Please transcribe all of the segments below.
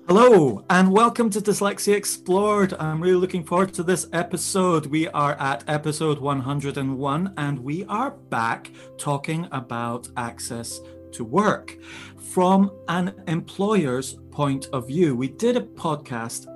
Hello and welcome to Dyslexia Explored. I'm really looking forward to this episode. We are at episode 101 and we are back talking about access to work from an employer's point of view. We did a podcast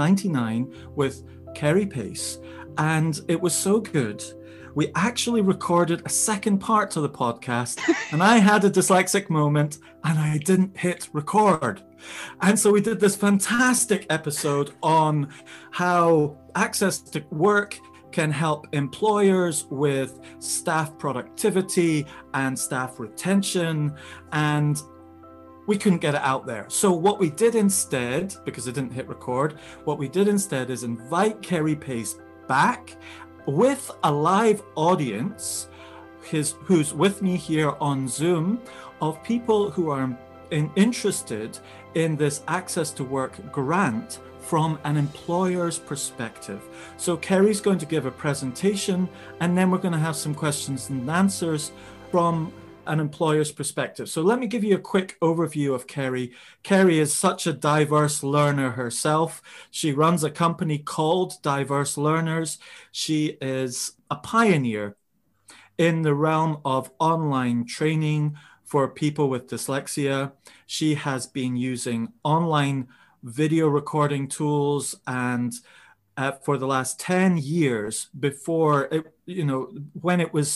99 with Kerry Pace and it was so good. We actually recorded a second part to the podcast and I had a dyslexic moment and I didn't hit record. And so we did this fantastic episode on how access to work can help employers with staff productivity and staff retention, and we couldn't get it out there. So what we did instead, because it didn't hit record, what we did instead is invite Kerry Pace back with a live audience who's with me here on Zoom of people who are interested in this access to work grant from an employer's perspective. So Kerry's going to give a presentation and then we're going to have some questions and answers from an employer's perspective. So let me give you a quick overview of Kerry. Kerry is such a diverse learner herself. She runs a company called Diverse Learners. She is a pioneer in the realm of online training for people with dyslexia. She has been using online video recording tools and for the last 10 years before it, when it was,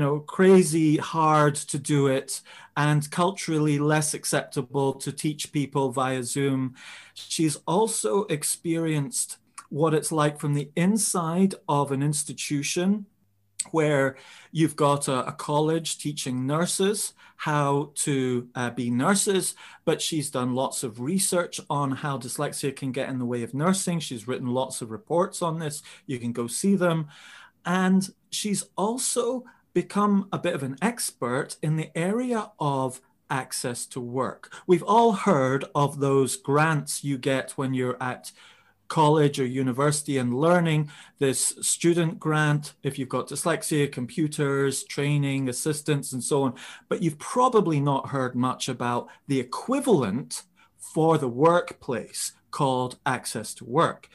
crazy hard to do it and culturally less acceptable to teach people via Zoom. She's also experienced what it's like from the inside of an institution where you've got a college teaching nurses how to be nurses, but she's done lots of research on how dyslexia can get in the way of nursing. She's written lots of reports on this. You can go see them. And she's also become a bit of an expert in the area of access to work. We've all heard of those grants you get when you're at college or university and learning, this student grant if you've got dyslexia, computers, training, assistance, and so on. But you've probably not heard much about the equivalent for the workplace called access to work.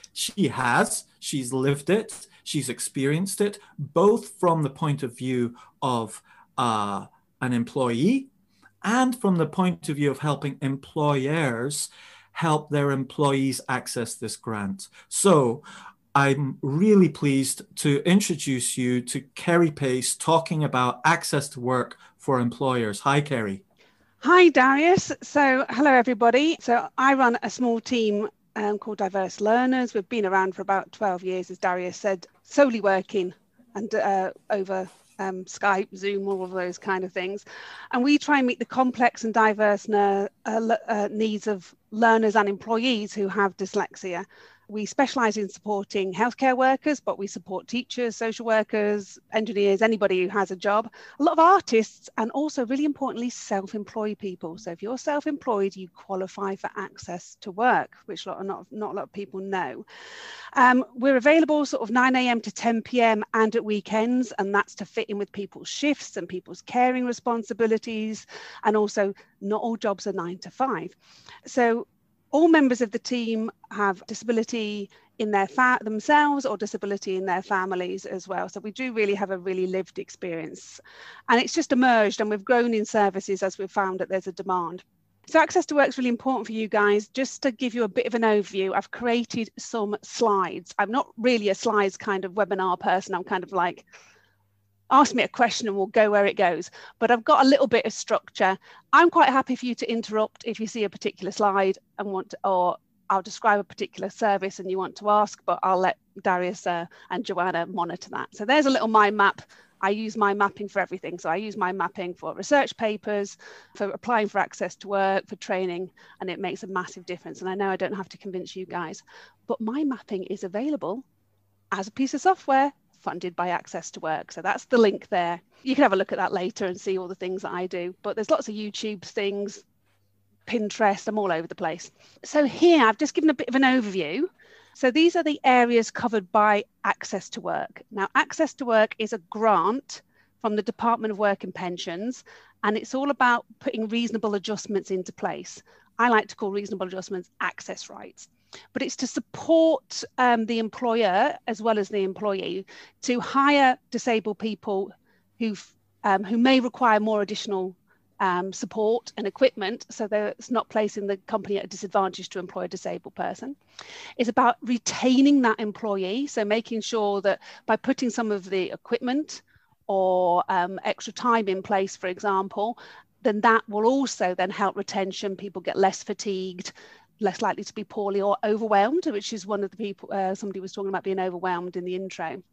She's lived it, she's experienced it, both from the point of view of an employee and from the point of view of helping employers help their employees access this grant. So I'm really pleased to introduce you to Kerry Pace talking about access to work for employers. Hi, Kerry. Hi, Darius. So hello, everybody. So I run a small team called Diverse Learners. We've been around for about 12 years, as Darius said, solely working and over Skype, Zoom, all of those kind of things. And we try and meet the complex and diverse needs of learners and employees who have dyslexia. We specialise in supporting healthcare workers, but we support teachers, social workers, engineers, anybody who has a job, a lot of artists, and also really importantly, self-employed people. So if you're self-employed, you qualify for access to work, which not a lot of people know. We're available sort of 9 a.m. to 10 p.m. and at weekends, and that's to fit in with people's shifts and people's caring responsibilities. And also not all jobs are 9 to 5. So all members of the team have disability in their themselves or disability in their families as well. So we do really have a really lived experience. And it's just emerged and we've grown in services as we've found that there's a demand. So access to work is really important for you guys. Just to give you a bit of an overview, I've created some slides. I'm not really a slides kind of webinar person. I'm kind of like, ask me a question and we'll go where it goes. But I've got a little bit of structure. I'm quite happy for you to interrupt if you see a particular slide and want to, or I'll describe a particular service and you want to ask, but I'll let Darius and Joanna monitor that. So there's a little mind map. I use mind mapping for everything. So I use mind mapping for research papers, for applying for access to work, for training, and it makes a massive difference. And I know I don't have to convince you guys, but mind mapping is available as a piece of software funded by Access to Work. So that's the link there. You can have a look at that later and see all the things that I do, but there's lots of YouTube things, Pinterest, I'm all over the place. So here I've just given a bit of an overview. So these are the areas covered by Access to Work. Now, Access to Work is a grant from the Department of Work and Pensions, and it's all about putting reasonable adjustments into place. I like to call reasonable adjustments access rights. But it's to support the employer as well as the employee to hire disabled people who may require more additional support and equipment, so that it's not placing the company at a disadvantage to employ a disabled person. It's about retaining that employee, so making sure that by putting some of the equipment or extra time in place, for example, then that will also then help retention. People get less fatigued, less likely to be poorly or overwhelmed, which is one of the people, somebody was talking about being overwhelmed in the intro.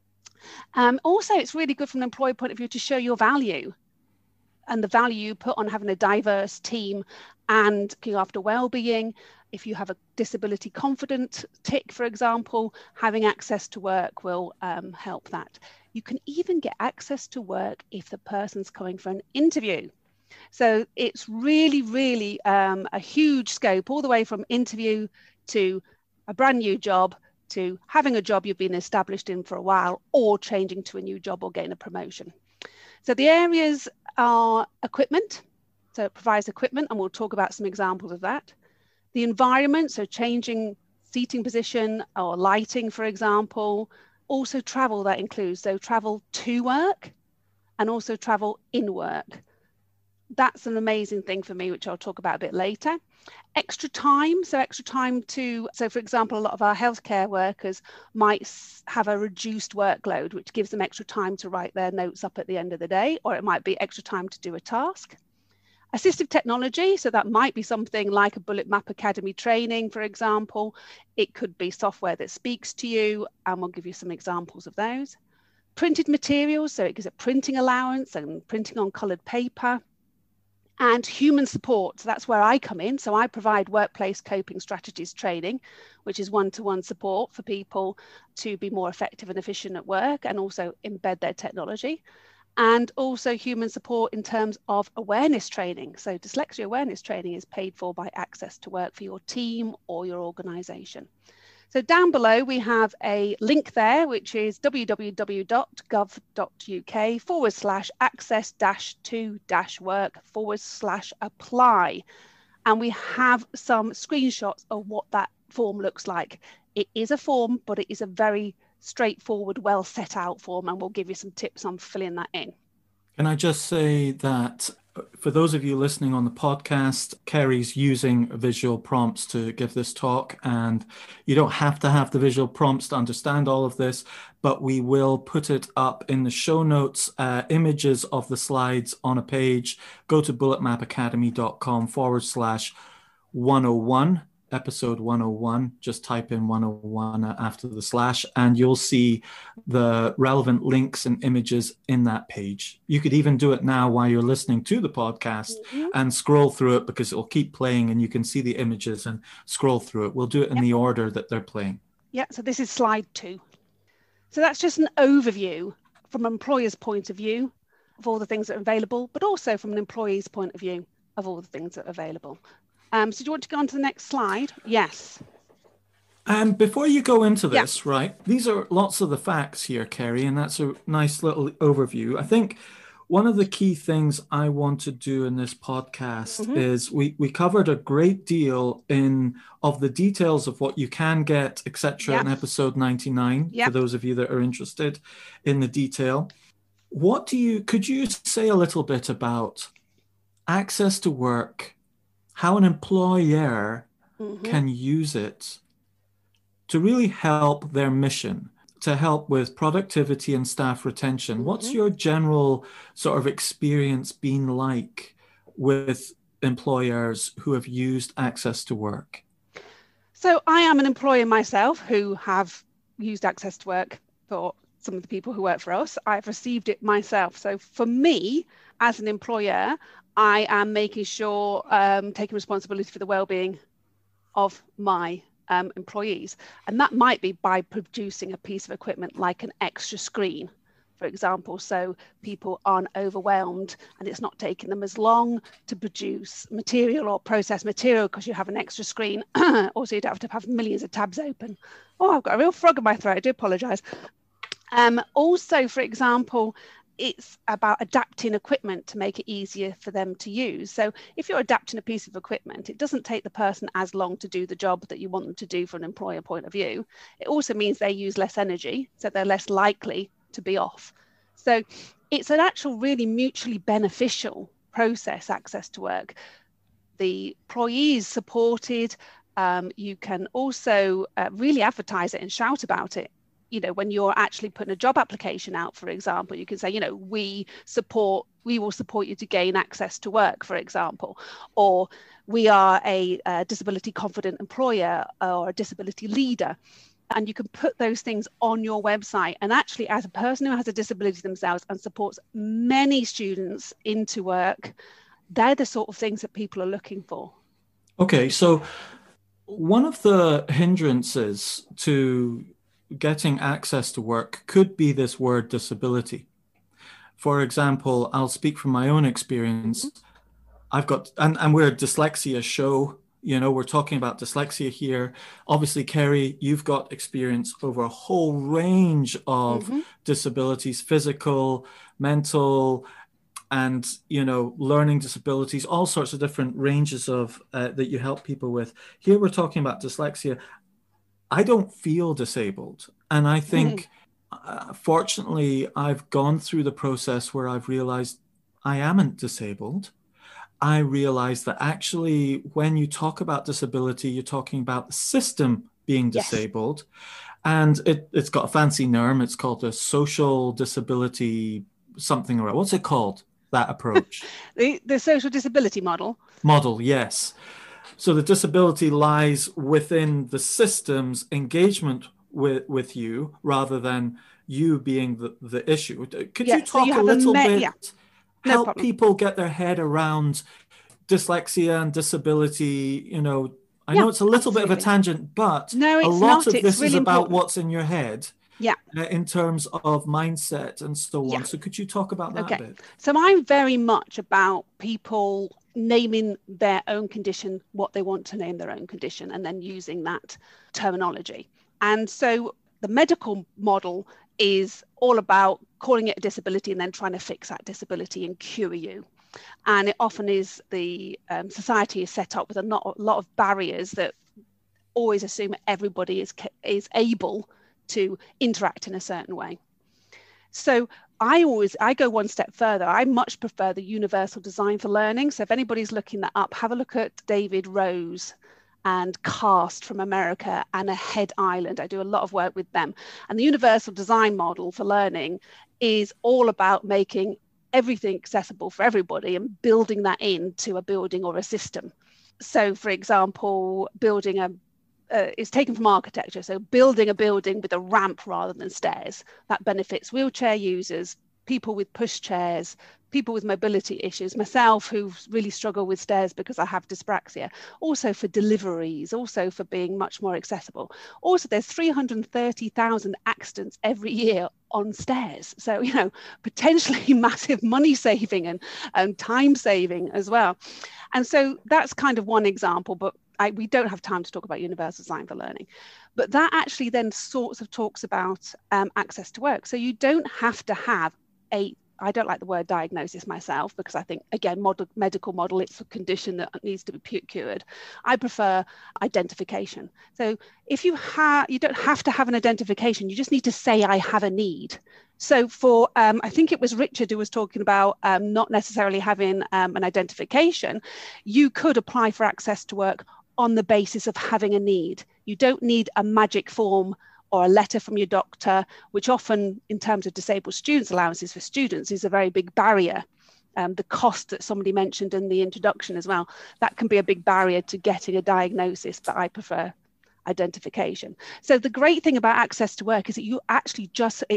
Also, it's really good from an employee point of view to show your value and the value you put on having a diverse team and looking after well-being. If you have a disability confident tick, for example, having access to work will help that. You can even get access to work if the person's coming for an interview. So it's really, really a huge scope, all the way from interview to a brand new job to having a job you've been established in for a while, or changing to a new job or getting a promotion. So the areas are equipment. So it provides equipment, and we'll talk about some examples of that. The environment, so changing seating position or lighting, for example. Also travel, that includes, so travel to work and also travel in work. That's an amazing thing for me, which I'll talk about a bit later. Extra time, so extra time to, so for example, a lot of our healthcare workers might have a reduced workload, which gives them extra time to write their notes up at the end of the day, or it might be extra time to do a task. Assistive technology, so that might be something like a Bullet Map Academy training, for example. It could be software that speaks to you, and we'll give you some examples of those. Printed materials, so it gives a printing allowance and printing on coloured paper. And human support, so that's where I come in. So I provide workplace coping strategies training, which is one-to-one support for people to be more effective and efficient at work, and also embed their technology. And also human support in terms of awareness training. So dyslexia awareness training is paid for by Access to Work for your team or your organisation. So down below, we have a link there, which is www.gov.uk/access-to-work/apply. And we have some screenshots of what that form looks like. It is a form, but it is a very straightforward, well set out form, and we'll give you some tips on filling that in. Can I just say that for those of you listening on the podcast, Kerry's using visual prompts to give this talk, and you don't have to have the visual prompts to understand all of this, but we will put it up in the show notes, images of the slides on a page. Go to bulletmapacademy.com/101. Episode 101, just type in 101 after the slash, and you'll see the relevant links and images in that page. You could even do it now while you're listening to the podcast and scroll through it, because it'll keep playing and you can see the images and scroll through it. We'll do it in the order that they're playing. Yeah, so this is slide 2. So that's just an overview from an employer's point of view of all the things that are available, but also from an employee's point of view of all the things that are available. So do you want to go on to the next slide? Yes. Before you go into this, right, these are lots of the facts here, Kerry, and that's a nice little overview. I think one of the key things I want to do in this podcast is we covered a great deal of the details of what you can get, etc., in episode 99, for those of you that are interested in the detail. Could you say a little bit about access to work, how an employer can use it to really help their mission, to help with productivity and staff retention? What's your general sort of experience been like with employers who have used Access to Work? So I am an employer myself who have used Access to Work for some of the people who work for us. I've received it myself. So for me, as an employer, I am making sure, taking responsibility for the well-being of my employees. And that might be by producing a piece of equipment like an extra screen, for example, so people aren't overwhelmed and it's not taking them as long to produce material or process material because you have an extra screen. Also, you don't have to have millions of tabs open. Oh, I've got a real frog in my throat. I do apologise. Also, for example, it's about adapting equipment to make it easier for them to use. So if you're adapting a piece of equipment, it doesn't take the person as long to do the job that you want them to do from an employer point of view. It also means they use less energy, so they're less likely to be off. So it's an actual really mutually beneficial process, access to work. The employee is supported. You can also really advertise it and shout about it. You know, when you're actually putting a job application out, for example, you can say, you know, we will support you to gain access to work, for example, or we are a disability confident employer or a disability leader. And you can put those things on your website. And actually, as a person who has a disability themselves and supports many students into work, they're the sort of things that people are looking for. Okay, so one of the hindrances to getting access to work could be this word disability. For example, I'll speak from my own experience. I've got, and we're a dyslexia show, you know, we're talking about dyslexia here. Obviously, Kerry, you've got experience over a whole range of disabilities, physical, mental, and, you know, learning disabilities, all sorts of different ranges of that you help people with. Here we're talking about dyslexia. I don't feel disabled. And I think, fortunately, I've gone through the process where I've realized I amn't disabled. I realized that actually, when you talk about disability, you're talking about the system being disabled. And it's got a fancy name. It's called a social disability something or other. What's it called, that approach? The social disability model. Model, yes. So the disability lies within the system's engagement with you rather than you being the issue. Could you talk a little bit, help people get their head around dyslexia and disability? You know, I know it's a little bit of a tangent, but a lot of this is about what's in your head. In terms of mindset and so on. So could you talk about that a bit? So I'm very much about people naming their own condition, what they want to name their own condition, and then using that terminology. And so the medical model is all about calling it a disability and then trying to fix that disability and cure you. And it often is the society is set up with a lot of barriers that always assume everybody is able to interact in a certain way. So I go one step further. I much prefer the universal design for learning. So if anybody's looking that up, have a look at David Rose and CAST from America and Ahead Island. I do a lot of work with them. And the universal design model for learning is all about making everything accessible for everybody and building that into a building or a system. So for example, building is taken from architecture. So building a building with a ramp rather than stairs, that benefits wheelchair users, people with push chairs, people with mobility issues, myself who really struggle with stairs because I have dyspraxia, also for deliveries, also for being much more accessible. Also, there's 330,000 accidents every year on stairs. So, you know, potentially massive money saving and time saving as well. And so that's kind of one example, but we don't have time to talk about universal design for learning, but that actually then talks about access to work. So you don't have to have I don't like the word diagnosis myself because I think, again, medical model, it's a condition that needs to be cured. I prefer identification. So if you don't have to have an identification, you just need to say, I have a need. So for, I think it was Richard who was talking about not necessarily having an identification, you could apply for access to work on the basis of having a need. You don't need a magic form or a letter from your doctor, which often in terms of disabled students allowances for students is a very big barrier. The cost that somebody mentioned in the introduction as well, that can be a big barrier to getting a diagnosis, but I prefer identification. So the great thing about access to work is that you actually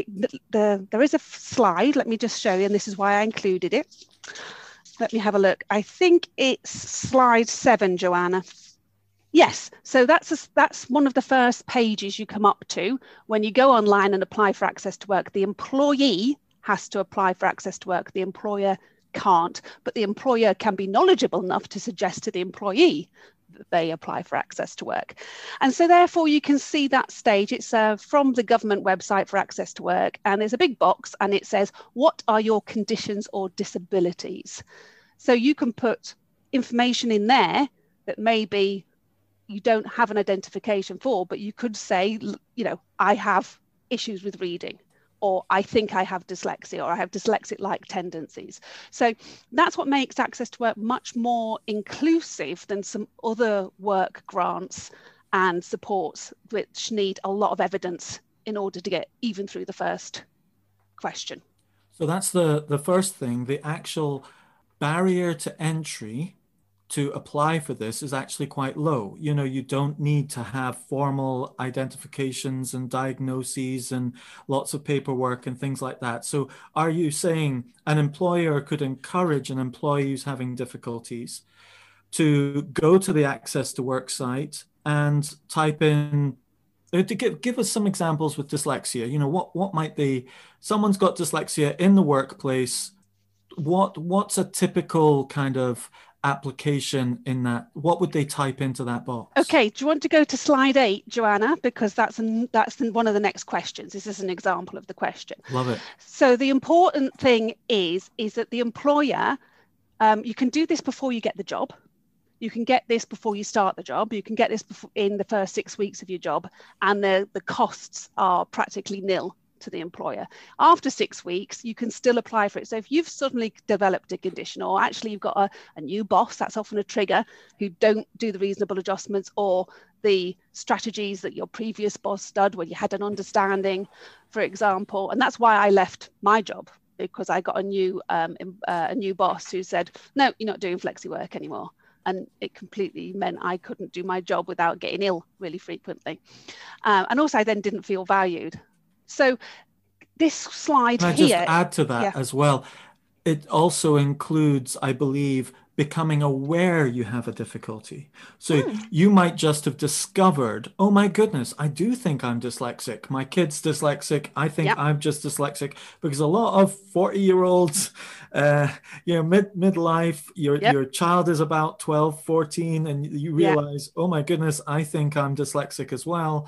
there is a slide, let me just show you, and this is why I included it. Let me have a look. I think it's slide 7, Joanna. Yes, so that's one of the first pages you come up to when you go online and apply for access to work. The employee has to apply for access to work. The employer can't, but the employer can be knowledgeable enough to suggest to the employee that they apply for access to work. And so therefore you can see that stage. It's from the government website for access to work, and there's a big box and it says, what are your conditions or disabilities? So you can put information in there that maybe you don't have an identification for, but you could say, you know, I have issues with reading, or I think I have dyslexia, or I have dyslexic-like tendencies. So that's what makes access to work much more inclusive than some other work grants and supports, which need a lot of evidence in order to get even through the first question. So that's the first thing. The actual barrier to entry to apply for this is actually quite low. You know, you don't need to have formal identifications and diagnoses and lots of paperwork and things like that. So are you saying an employer could encourage an employee who's having difficulties to go to the Access to Work site and type in, to give us some examples with dyslexia? You know, what might they, someone's got dyslexia in the workplace, what's a typical kind of application in that? What would they type into that box? Okay, do you want to go to slide 8, Joanna? Because that's one of the next questions. This is an example of the question. Love it. So the important thing is that the employer, you can do this before you get the job. You can get this before you start the job. You can get this in the first 6 weeks of your job, and the costs are practically nil to the employer. After 6 weeks, you can still apply for it. So if you've suddenly developed a condition, or actually you've got a new boss, that's often a trigger, who don't do the reasonable adjustments or the strategies that your previous boss did when you had an understanding, for example. And that's why I left my job, because I got a new boss who said, no, you're not doing flexi work anymore. And it completely meant I couldn't do my job without getting ill really frequently. And also I then didn't feel valued. So this slide here... Can I just add to that as well? It also includes, I believe, becoming aware you have a difficulty. So you might just have discovered, oh my goodness, I do think I'm dyslexic. My kid's dyslexic. I think I'm just dyslexic. Because a lot of 40-year-olds, midlife, your child is about 12, 14, and you realize, oh my goodness, I think I'm dyslexic as well.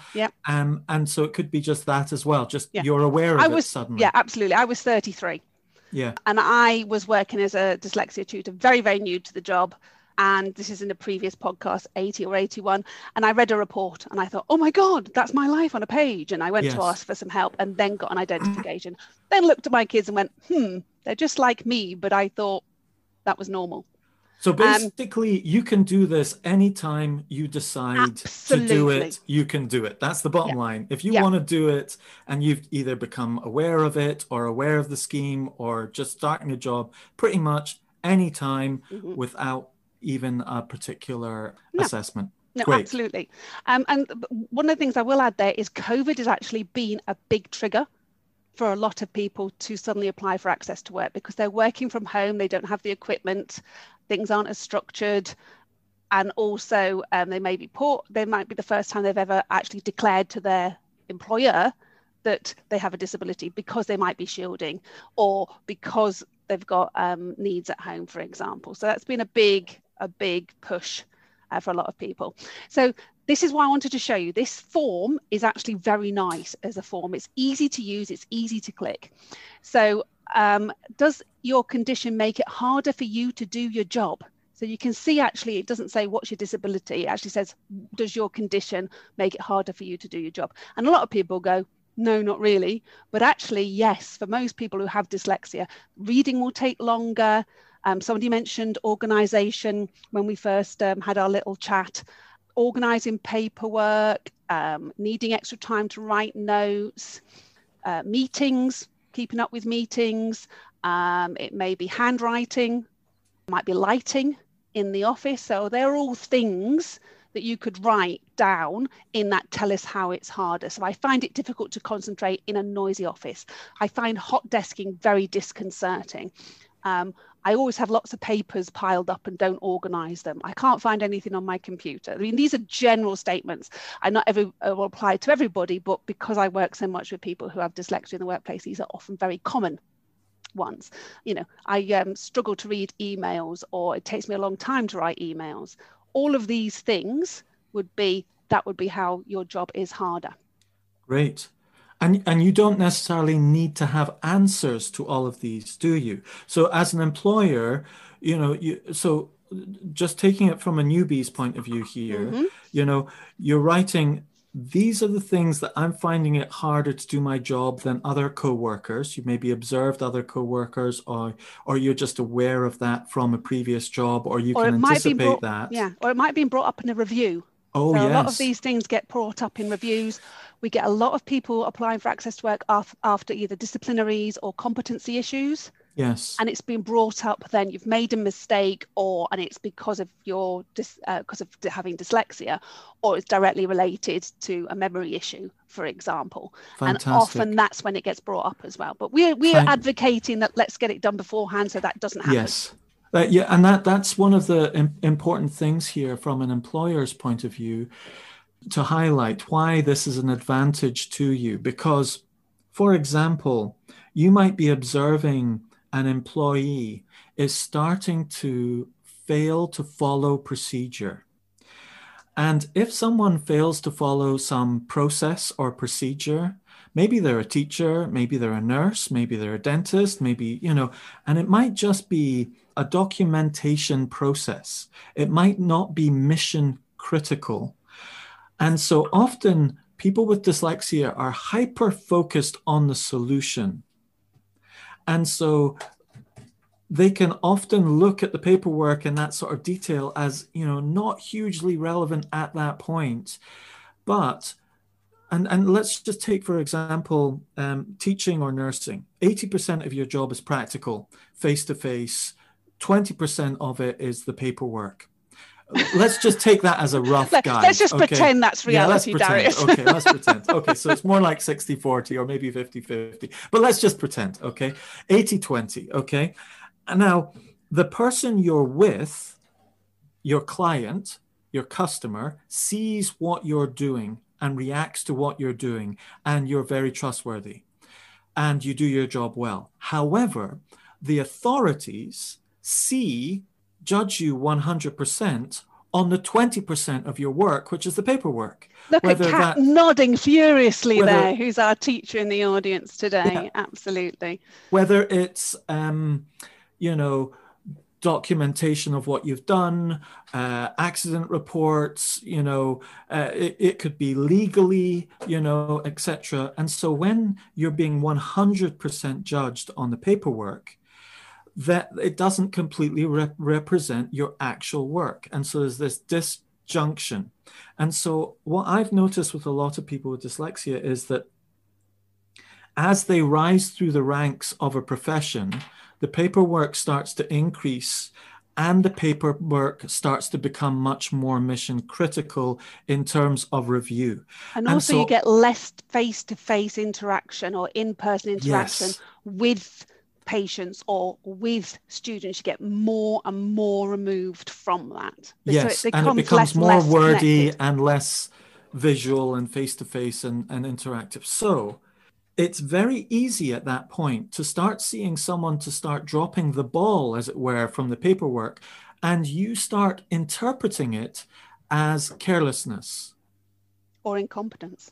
And so it could be just that as well. Just you're aware of it suddenly. Yeah, absolutely. I was 33. Yeah. And I was working as a dyslexia tutor, very, very new to the job. And this is in a previous podcast, 80 or 81. And I read a report and I thought, oh my God, that's my life on a page. And I went to ask for some help and then got an identification. Then looked at my kids and went, they're just like me. But I thought that was normal. So basically, you can do this anytime you decide to do it, you can do it. That's the bottom line. If you want to do it and you've either become aware of it or aware of the scheme or just starting a job, pretty much anytime without even a particular assessment. No, Great. Absolutely. And one of the things I will add there is COVID has actually been a big trigger for a lot of people to suddenly apply for access to work, because they're working from home, they don't have the equipment, things aren't as structured, and also they may be poor. They might be the first time they've ever actually declared to their employer that they have a disability, because they might be shielding or because they've got needs at home, for example. So that's been a big push for a lot of people. So this is why I wanted to show you. This form is actually very nice as a form. It's easy to use, it's easy to click. So does your condition make it harder for you to do your job? So you can see, actually, it doesn't say what's your disability. It actually says, does your condition make it harder for you to do your job? And a lot of people go, no, not really. But actually, yes, for most people who have dyslexia, reading will take longer. Somebody mentioned organisation when we first had our little chat. Organising paperwork, needing extra time to write notes, meetings, keeping up with meetings. It may be handwriting, might be lighting in the office. So they're all things that you could write down in that tell us how it's harder. So I find it difficult to concentrate in a noisy office. I find hot desking very disconcerting. I always have lots of papers piled up and don't organize them. I can't find anything on my computer. I mean, these are general statements. I not every will apply to everybody, but because I work so much with people who have dyslexia in the workplace, these are often very common. once. I struggle to read emails, or it takes me a long time to write emails. All of these things would be how your job is harder. Great. And you don't necessarily need to have answers to all of these, do you? So as an employer, so just taking it from a newbie's point of view here, you're writing, these are the things that I'm finding it harder to do my job than other co-workers. You maybe observed other co-workers, or you're just aware of that from a previous job, or you can anticipate that. Yeah, or it might have been brought up in a review. Oh, so yes. A lot of these things get brought up in reviews. We get a lot of people applying for access to work after either disciplinaries or competency issues. Yes. And it's been brought up, then you've made a mistake, and it's because of having dyslexia, or it's directly related to a memory issue, for example. Fantastic. And often that's when it gets brought up as well. But we're advocating that let's get it done beforehand so that doesn't happen. Yes. And that's one of the important things here from an employer's point of view, to highlight why this is an advantage to you. Because, for example, you might be observing an employee is starting to fail to follow procedure. And if someone fails to follow some process or procedure, maybe they're a teacher, maybe they're a nurse, maybe they're a dentist, maybe, and it might just be a documentation process. It might not be mission critical. And so often people with dyslexia are hyper-focused on the solution. And so they can often look at the paperwork and that sort of detail as, not hugely relevant at that point. But, and let's just take, for example, teaching or nursing. 80% of your job is practical, face-to-face. 20% of it is the paperwork. Let's just take that as a rough guide. Let's just pretend that's reality, Darius. Okay, let's pretend. Okay, so it's more like 60-40 or maybe 50-50. But let's just pretend, okay? 80-20, okay? And now, the person you're with, your client, your customer, sees what you're doing and reacts to what you're doing, and you're very trustworthy, and you do your job well. However, the authorities judge you 100% on the 20% of your work, which is the paperwork. Look at Kat nodding furiously there, who's our teacher in the audience today. Yeah. Absolutely. Whether it's, documentation of what you've done, accident reports, it could be legally, etc. And so when you're being 100% judged on the paperwork, that it doesn't completely represent your actual work. And so there's this disjunction. And so what I've noticed with a lot of people with dyslexia is that as they rise through the ranks of a profession, the paperwork starts to increase, and the paperwork starts to become much more mission critical in terms of review. And also you get less face-to-face interaction or in-person interaction with patients or with students. You get more and more removed from that. Yes, so and it becomes more wordy and less visual and face-to-face and interactive. So it's very easy at that point to start seeing someone to start dropping the ball, as it were, from the paperwork, and you start interpreting it as carelessness. Or incompetence.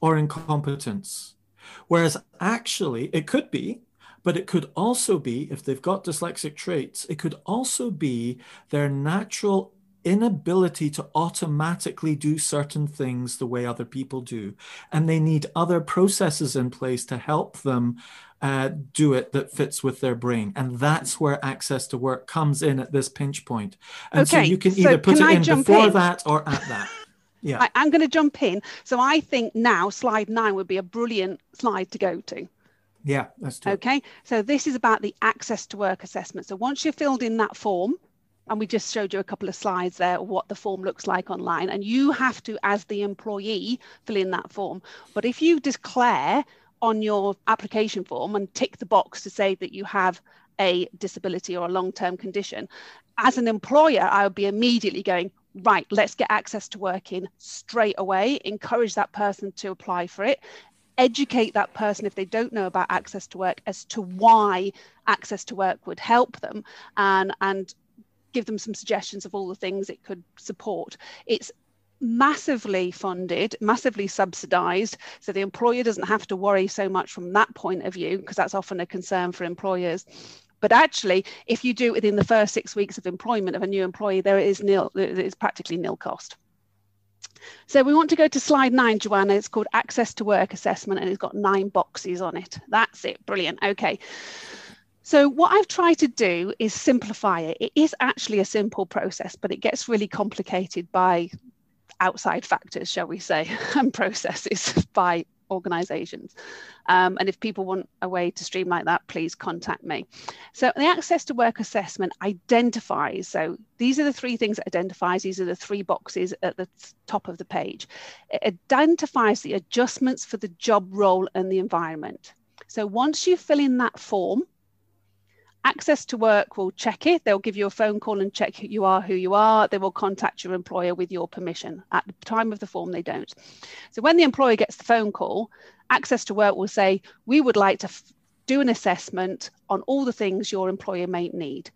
Whereas actually it could be, but it could also be, if they've got dyslexic traits, it could also be their natural inability to automatically do certain things the way other people do. And they need other processes in place to help them do it that fits with their brain. And that's where access to work comes in at this pinch point. And so you can either put it in before that or at that. Yeah, I'm going to jump in. So I think now slide 9 would be a brilliant slide to go to. Yeah, that's true. Okay, so this is about the access to work assessment. So once you've filled in that form, and we just showed you a couple of slides there of what the form looks like online, and you have to, as the employee, fill in that form. But if you declare on your application form and tick the box to say that you have a disability or a long-term condition, as an employer, I would be immediately going, right, let's get access to work in straight away, encourage that person to apply for it. educate that person if they don't know about Access to Work as to why Access to Work would help them, and give them some suggestions of all the things it could support. It's massively funded, massively subsidized, so the employer doesn't have to worry so much from that point of view, because that's often a concern for employers. But actually, if you do it within the first 6 weeks of employment of a new employee, there is practically nil cost. So we want to go to slide 9, Joanna. It's called Access to Work Assessment, and it's got 9 boxes on it. That's it. Brilliant. Okay. So what I've tried to do is simplify it. It is actually a simple process, but it gets really complicated by outside factors, shall we say, and processes by organisations. And if people want a way to streamline that, please contact me. So the Access to Work Assessment identifies, so these are the 3 things it identifies, these are the 3 boxes at the top of the page. It identifies the adjustments for the job role and the environment. So once you fill in that form, Access to Work will check it. They'll give you a phone call and check who you are. They will contact your employer with your permission. At the time of the form, they don't. So when the employer gets the phone call, Access to Work will say, we would like to do an assessment on all the things your employer may need.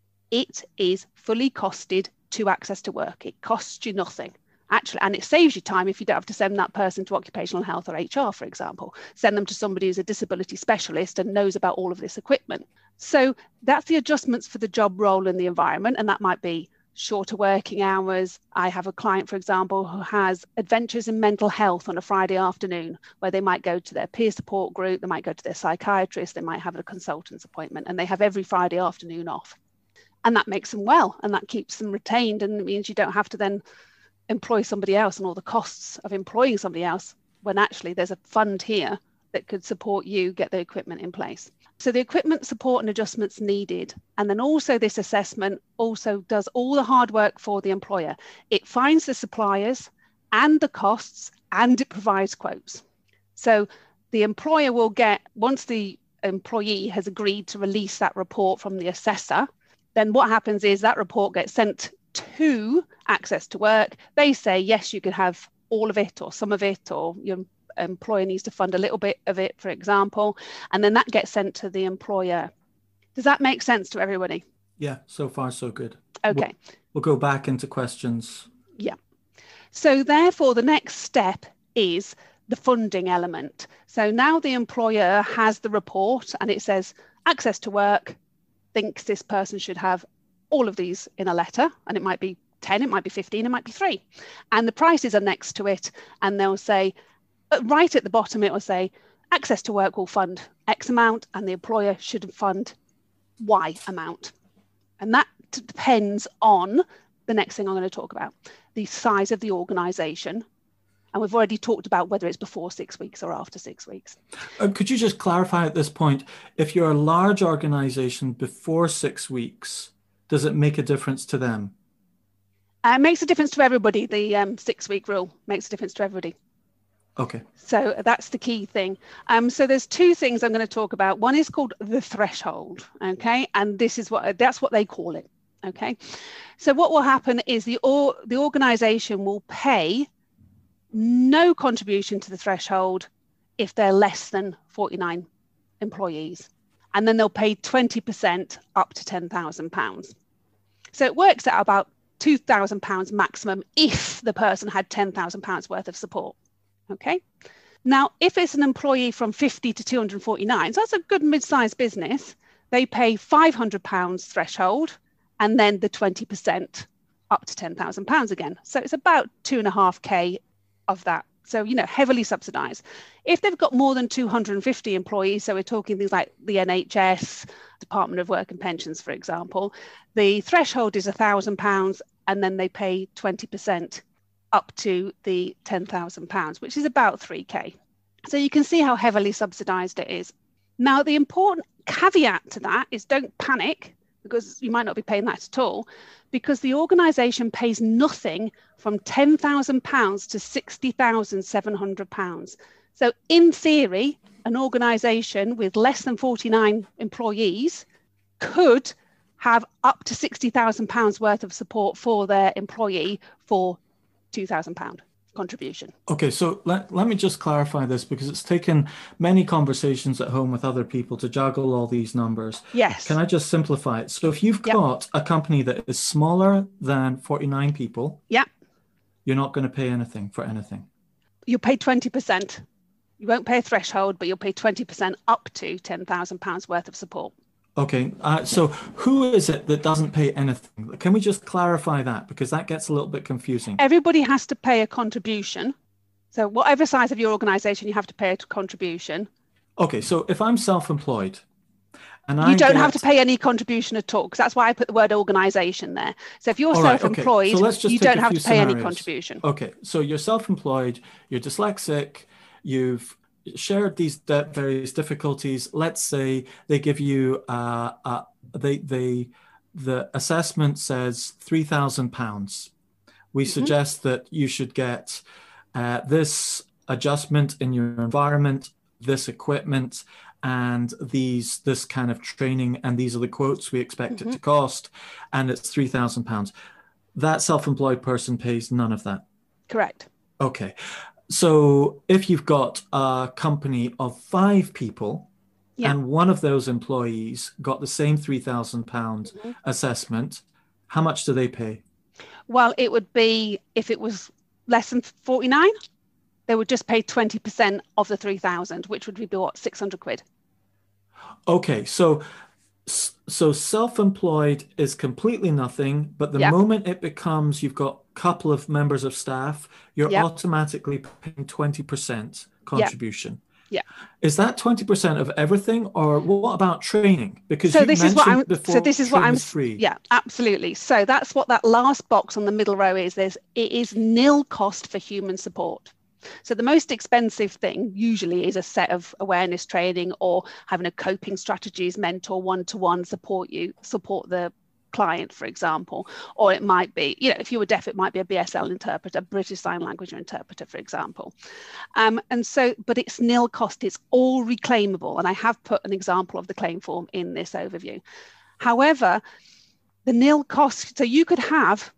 It is fully costed to Access to Work. It costs you nothing. Actually, and it saves you time if you don't have to send that person to occupational health or HR, for example. Send them to somebody who's a disability specialist and knows about all of this equipment. So that's the adjustments for the job role and the environment, and that might be shorter working hours. I have a client, for example, who has adventures in mental health on a Friday afternoon, where they might go to their peer support group, they might go to their psychiatrist, they might have a consultant's appointment, and they have every Friday afternoon off. And that makes them well, and that keeps them retained, and it means you don't have to then employ somebody else and all the costs of employing somebody else, when actually there's a fund here that could support you get the equipment in place. So the equipment support and adjustments needed. And then also this assessment also does all the hard work for the employer. It finds the suppliers and the costs, and it provides quotes. So the employer will get, once the employee has agreed to release that report from the assessor, then what happens is that report gets sent to Access to Work. They say, yes, you could have all of it or some of it, or your employer needs to fund a little bit of it, for example, and then that gets sent to the employer. Does that make sense to everybody? Yeah, so far so good. Okay. We'll go back into questions. Yeah. So therefore, the next step is the funding element. So now the employer has the report and it says Access to Work thinks this person should have all of these in a letter, and it might be 10, it might be 15, it might be 3. And the prices are next to it, and they'll say, right at the bottom, it will say, Access to Work will fund X amount, and the employer should fund Y amount. And that depends on the next thing I'm going to talk about, the size of the organisation. And we've already talked about whether it's before 6 weeks or after 6 weeks. Could you just clarify at this point, if you're a large organisation before 6 weeks, does it make a difference to them? It makes a difference to everybody. The 6-week rule makes a difference to everybody. Okay. So that's the key thing. So there's 2 things I'm going to talk about. One is called the threshold. Okay. And that's what they call it. Okay. So what will happen is the organization will pay no contribution to the threshold if they're less than 49 employees. And then they'll pay 20% up to £10,000. So it works out about £2,000 maximum if the person had £10,000 worth of support. Okay. Now, if it's an employee from 50 to 249, so that's a good mid-sized business, they pay £500 threshold and then the 20% up to £10,000 again. So it's about 2.5K of that. So, heavily subsidized. If they've got more than 250 employees, so we're talking things like the NHS, Department of Work and Pensions, for example, the threshold is £1,000 and then they pay 20% up to the £10,000, which is about 3K. So you can see how heavily subsidized it is. Now, the important caveat to that is don't panic, because you might not be paying that at all, because the organisation pays nothing from £10,000 to £60,700. So in theory, an organisation with less than 49 employees could have up to £60,000 worth of support for their employee for £2,000. contribution. Okay, so let me just clarify this, because it's taken many conversations at home with other people to juggle all these numbers. Yes. Can I just simplify it? So if you've got a company that is smaller than 49 people, you're not going to pay anything for anything. You'll pay 20%. You won't pay a threshold, but you'll pay 20% up to £10,000 worth of support. Okay, so who is it that doesn't pay anything? Can we just clarify that? Because that gets a little bit confusing. Everybody has to pay a contribution. So whatever size of your organization, you have to pay a contribution. Okay, so if I'm self-employed, and you don't have to pay any contribution at all, because that's why I put the word organization there. So if you're self-employed, you don't have to pay any contribution. Okay, so you're self-employed, you're dyslexic, you've shared these various difficulties. Let's say they give you the assessment says £3,000. We suggest that you should get this adjustment in your environment, this equipment, and this kind of training, and these are the quotes we expect it to cost, and it's £3,000. That self-employed person pays none of that. Correct. Okay. So if you've got a company of 5 people and one of those employees got the same £3,000 assessment, how much do they pay? Well, it would be, if it was less than 49, they would just pay 20% of the 3,000, which would be what, 600 quid. Okay, so self-employed is completely nothing, but the moment it becomes you've got a couple of members of staff, you're automatically paying 20% contribution. Is that 20% of everything, or what about training? Because this is what I'm free. Yeah, absolutely. So that's what that last box on the middle row is. It is nil cost for human support. So the most expensive thing usually is a set of awareness training, or having a coping strategies mentor one-to-one support the client, for example. Or it might be, if you were deaf, it might be a BSL interpreter, British Sign Language interpreter, for example. But it's nil cost, it's all reclaimable. And I have put an example of the claim form in this overview. However, the nil cost, so you could have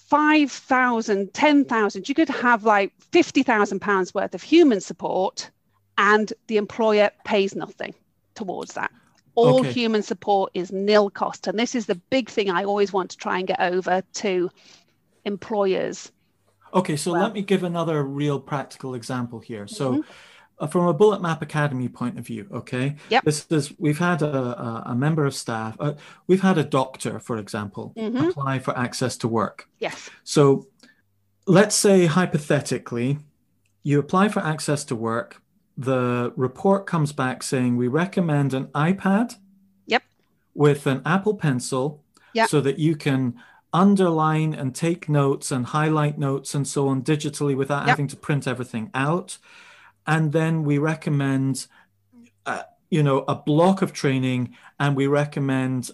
5,000, 10,000, you could have like £50,000 worth of human support, and the employer pays nothing towards that. All human support is nil cost. And this is the big thing I always want to try and get over to employers. Okay, so let me give another real practical example here. So from a Bullet Map Academy point of view, we've had a member of staff, we've had a doctor, for example, apply for access to work. Yes. So let's say hypothetically, you apply for access to work, the report comes back saying we recommend an iPad with an Apple Pencil so that you can underline and take notes and highlight notes and so on digitally without having to print everything out. And then we recommend, a block of training, and we recommend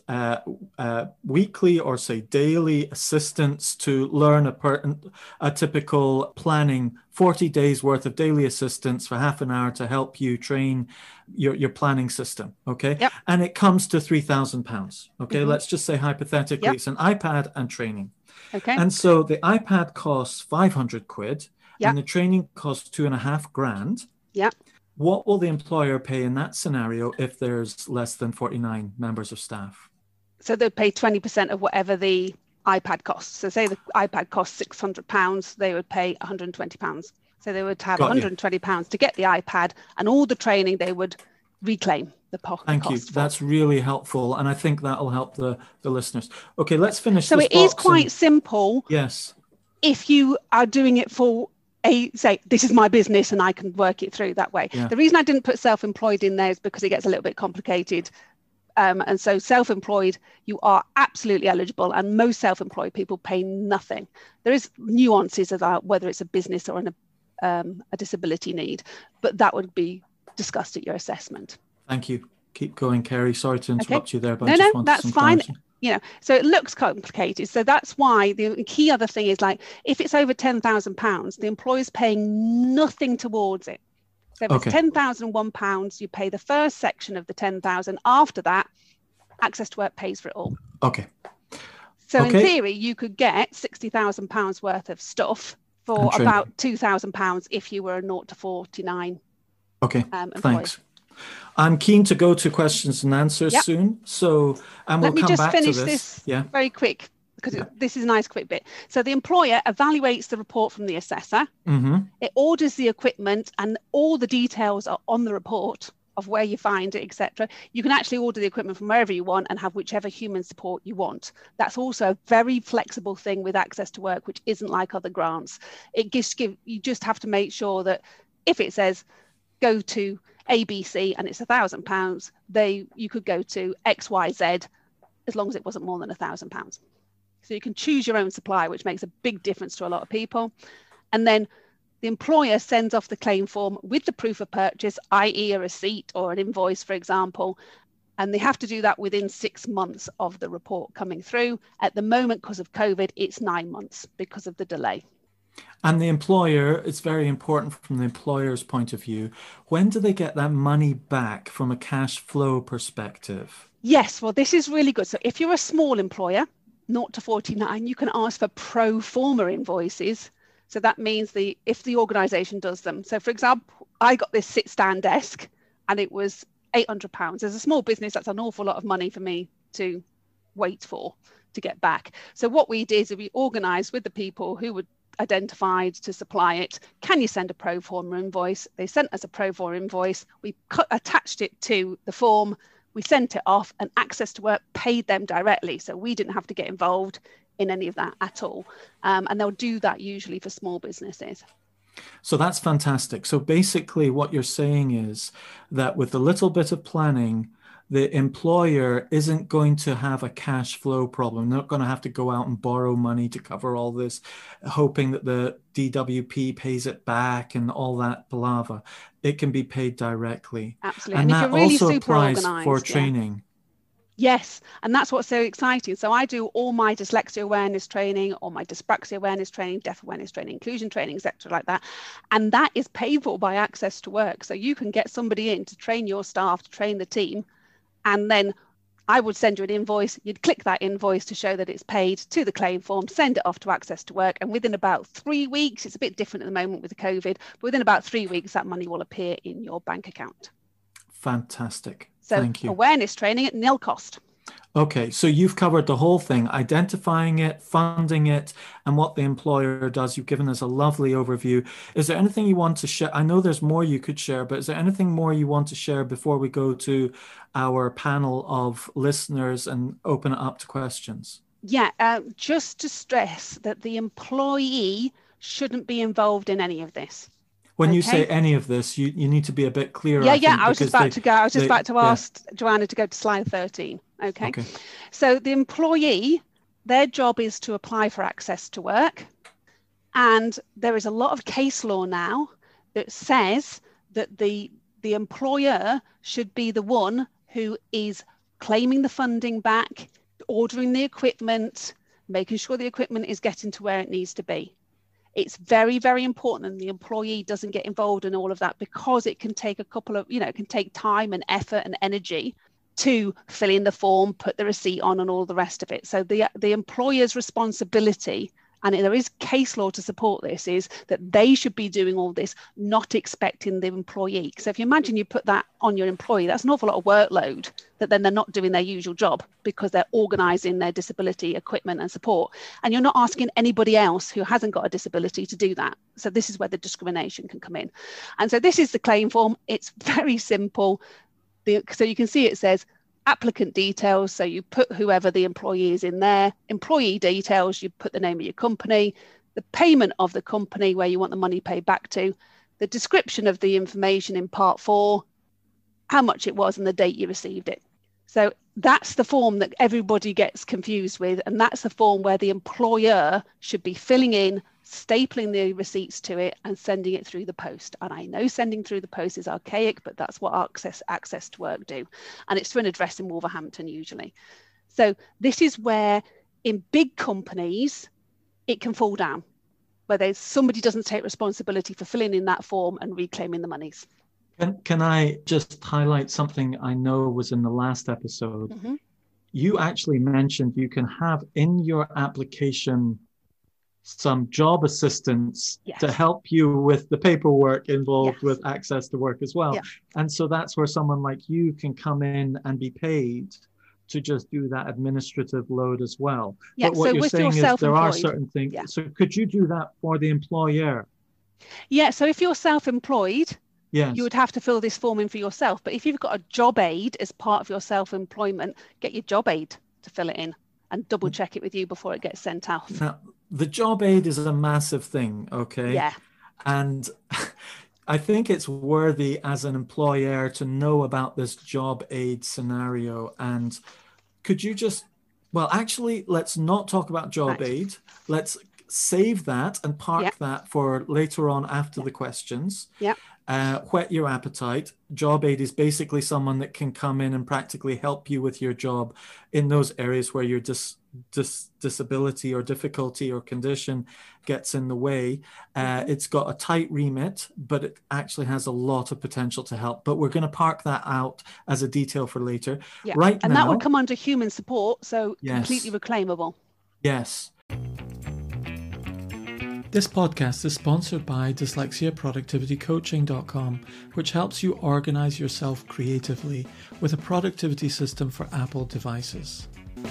weekly or say daily assistance to learn a typical planning, 40 days worth of daily assistance for half an hour to help you train your planning system. Okay. And it comes to £3,000. Okay. Let's just say hypothetically, it's an iPad and training. Okay. And so the iPad costs 500 quid. And the training costs £2,500. Yeah. What will the employer pay in that scenario if there's less than 49 members of staff? So they'll pay 20% of whatever the iPad costs. So say the iPad costs £600, they would pay £120. So they would have £120 to get the iPad, and all the training they would reclaim the cost. Thank you. That's really helpful. And I think that'll help the listeners. Okay, let's finish this. So it is quite simple. Yes. If you are doing it for say, this is my business and I can work it through that way. The reason I didn't put self-employed in there is because it gets a little bit complicated. And so self-employed, you are absolutely eligible, and most self-employed people pay nothing. There is nuances about whether it's a business or a disability need, but that would be discussed at your assessment. Thank you. Keep going, Kerry. Sorry to interrupt you there, but no, that's fine. So it looks complicated. So that's why the key other thing is, like, if it's over £10,000, the employer's paying nothing towards it. So if it's £10,001, you pay the first section of the 10,000. After that, Access to Work pays for it all. Okay. So in theory, you could get £60,000 worth of stuff for about £2,000 if you were a 0 to 49 employee. Thanks. I'm keen to go to questions and answers soon. So, and we'll come back to this. Let me just finish this very quick, because this is a nice quick bit. So the employer evaluates the report from the assessor. It orders the equipment, and all the details are on the report of where you find it, etc. You can actually order the equipment from wherever you want and have whichever human support you want. That's also a very flexible thing with Access to Work, which isn't like other grants. You just have to make sure that if it says go to ABC and it's £1,000, you could go to XYZ as long as it wasn't more than £1,000. So you can choose your own supplier, which makes a big difference to a lot of people. And then the employer sends off the claim form with the proof of purchase, i.e. a receipt or an invoice, for example, and they have to do that within 6 months of the report coming through. At the moment, because of COVID, it's 9 months because of the delay. And the employer, it's very important from the employer's point of view. When do they get that money back from a cash flow perspective? Yes, well, this is really good. So if you're a small employer, 0 to 49, you can ask for pro forma invoices. So that means if the organisation does them. So for example, I got this sit-stand desk and it was £800. As a small business, that's an awful lot of money for me to wait for to get back. So what we did is we organised with the people who were identified to supply it. Can you send a pro forma invoice? They sent us a pro forma invoice. We attached it to the form. We sent it off, and Access to Work paid them directly. So we didn't have to get involved in any of that at all. And they'll do that usually for small businesses. So that's fantastic. So basically what you're saying is that with a little bit of planning, the employer isn't going to have a cash flow problem. They're not going to have to go out and borrow money to cover all this, hoping that the DWP pays it back and all that palaver. It can be paid directly. Absolutely. And that really also applies for training. Yes, and that's what's so exciting. So I do all my dyslexia awareness training, or my dyspraxia awareness training, deaf awareness training, inclusion training, etc. like that. And that is paid for by Access to Work. So you can get somebody in to train your staff, to train the team, and then I would send you an invoice. You'd click that invoice to show that it's paid to the claim form, send it off to Access to Work. And within about 3 weeks, it's a bit different at the moment with the COVID, but within about 3 weeks, that money will appear in your bank account. Fantastic. So thank you. Awareness training at nil cost. Okay, so you've covered the whole thing, identifying it, funding it, and what the employer does. You've given us a lovely overview. Is there anything you want to share? I know there's more you could share, but is there anything more you want to share before we go to our panel of listeners and open it up to questions? Yeah, just to stress that the employee shouldn't be involved in any of this. When you say any of this, you need to be a bit clearer. I was just about to ask Joanna to go to slide 13. Okay. So the employee, their job is to apply for Access to Work. And there is a lot of case law now that says that the employer should be the one who is claiming the funding back, ordering the equipment, making sure the equipment is getting to where it needs to be. It's very, very important, and the employee doesn't get involved in all of that, because it can take it can take time and effort and energy to fill in the form, put the receipt on, and all the rest of it. So the employer's responsibility, and there is case law to support this, is that they should be doing all this, not expecting the employee. So if you imagine you put that on your employee, that's an awful lot of workload that then they're not doing their usual job because they're organising their disability equipment and support. And you're not asking anybody else who hasn't got a disability to do that. So this is where the discrimination can come in. And so this is the claim form. It's very simple. So you can see it says applicant details. So you put whoever the employee is in there. Employee details, you put the name of your company, the payment of the company where you want the money paid back to, the description of the information in part 4, how much it was and the date you received it. So that's the form that everybody gets confused with. And that's the form where the employer should be filling in, stapling the receipts to it and sending it through the post. And I know sending through the post is archaic, but that's what Access to Work do. And it's to an address in Wolverhampton usually. So this is where in big companies, it can fall down, where somebody doesn't take responsibility for filling in that form and reclaiming the monies. Can I just highlight something I know was in the last episode? You actually mentioned you can have in your application some job assistance Yes. to help you with the paperwork involved Yes. with access to work as well. Yeah. And so that's where someone like you can come in and be paid to just do that administrative load as well. Yeah, But what so you're with your saying is there are self-employed, certain things. yeah. So could you do that for the employer? Yeah, so if you're self-employed, Yes. you would have to fill this form in for yourself. But if you've got a job aid as part of your self-employment, get your job aid to fill it in and double check it with you before it gets sent out. Now, the job aid is a massive thing, okay? Yeah. And I think it's worthy as an employer to know about this job aid scenario. And could you just, well, actually, let's not talk about job aid. Let's save that and park that for later on after the questions. Yeah. Whet your appetite. Job aid is basically someone that can come in and practically help you with your job in those areas where your disability or difficulty or condition gets in the way. It's got a tight remit, but it actually has a lot of potential to help. But we're going to park that out as a detail for later. Yeah. Right and now, that would come under human support, so yes. completely reclaimable. Yes. This podcast is sponsored by dyslexiaproductivitycoaching.com, which helps you organize yourself creatively with a productivity system for Apple devices.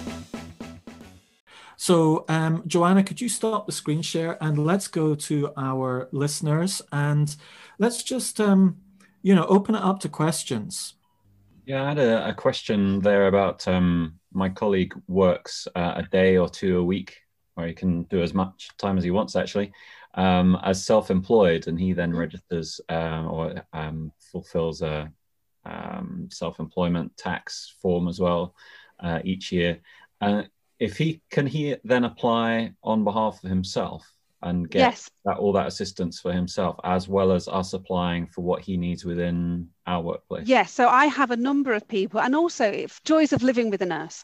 So, Joanna, could you stop the screen share and let's go to our listeners and let's just, open it up to questions. Yeah, I had a question there about my colleague works a day or two a week, where he can do as much time as he wants, actually, as self-employed, and he then registers or fulfills a self-employment tax form as well each year. If he then apply on behalf of himself and get all that assistance for himself, as well as us applying for what he needs within our workplace? Yes, so I have a number of people, and also joys of living with a nurse.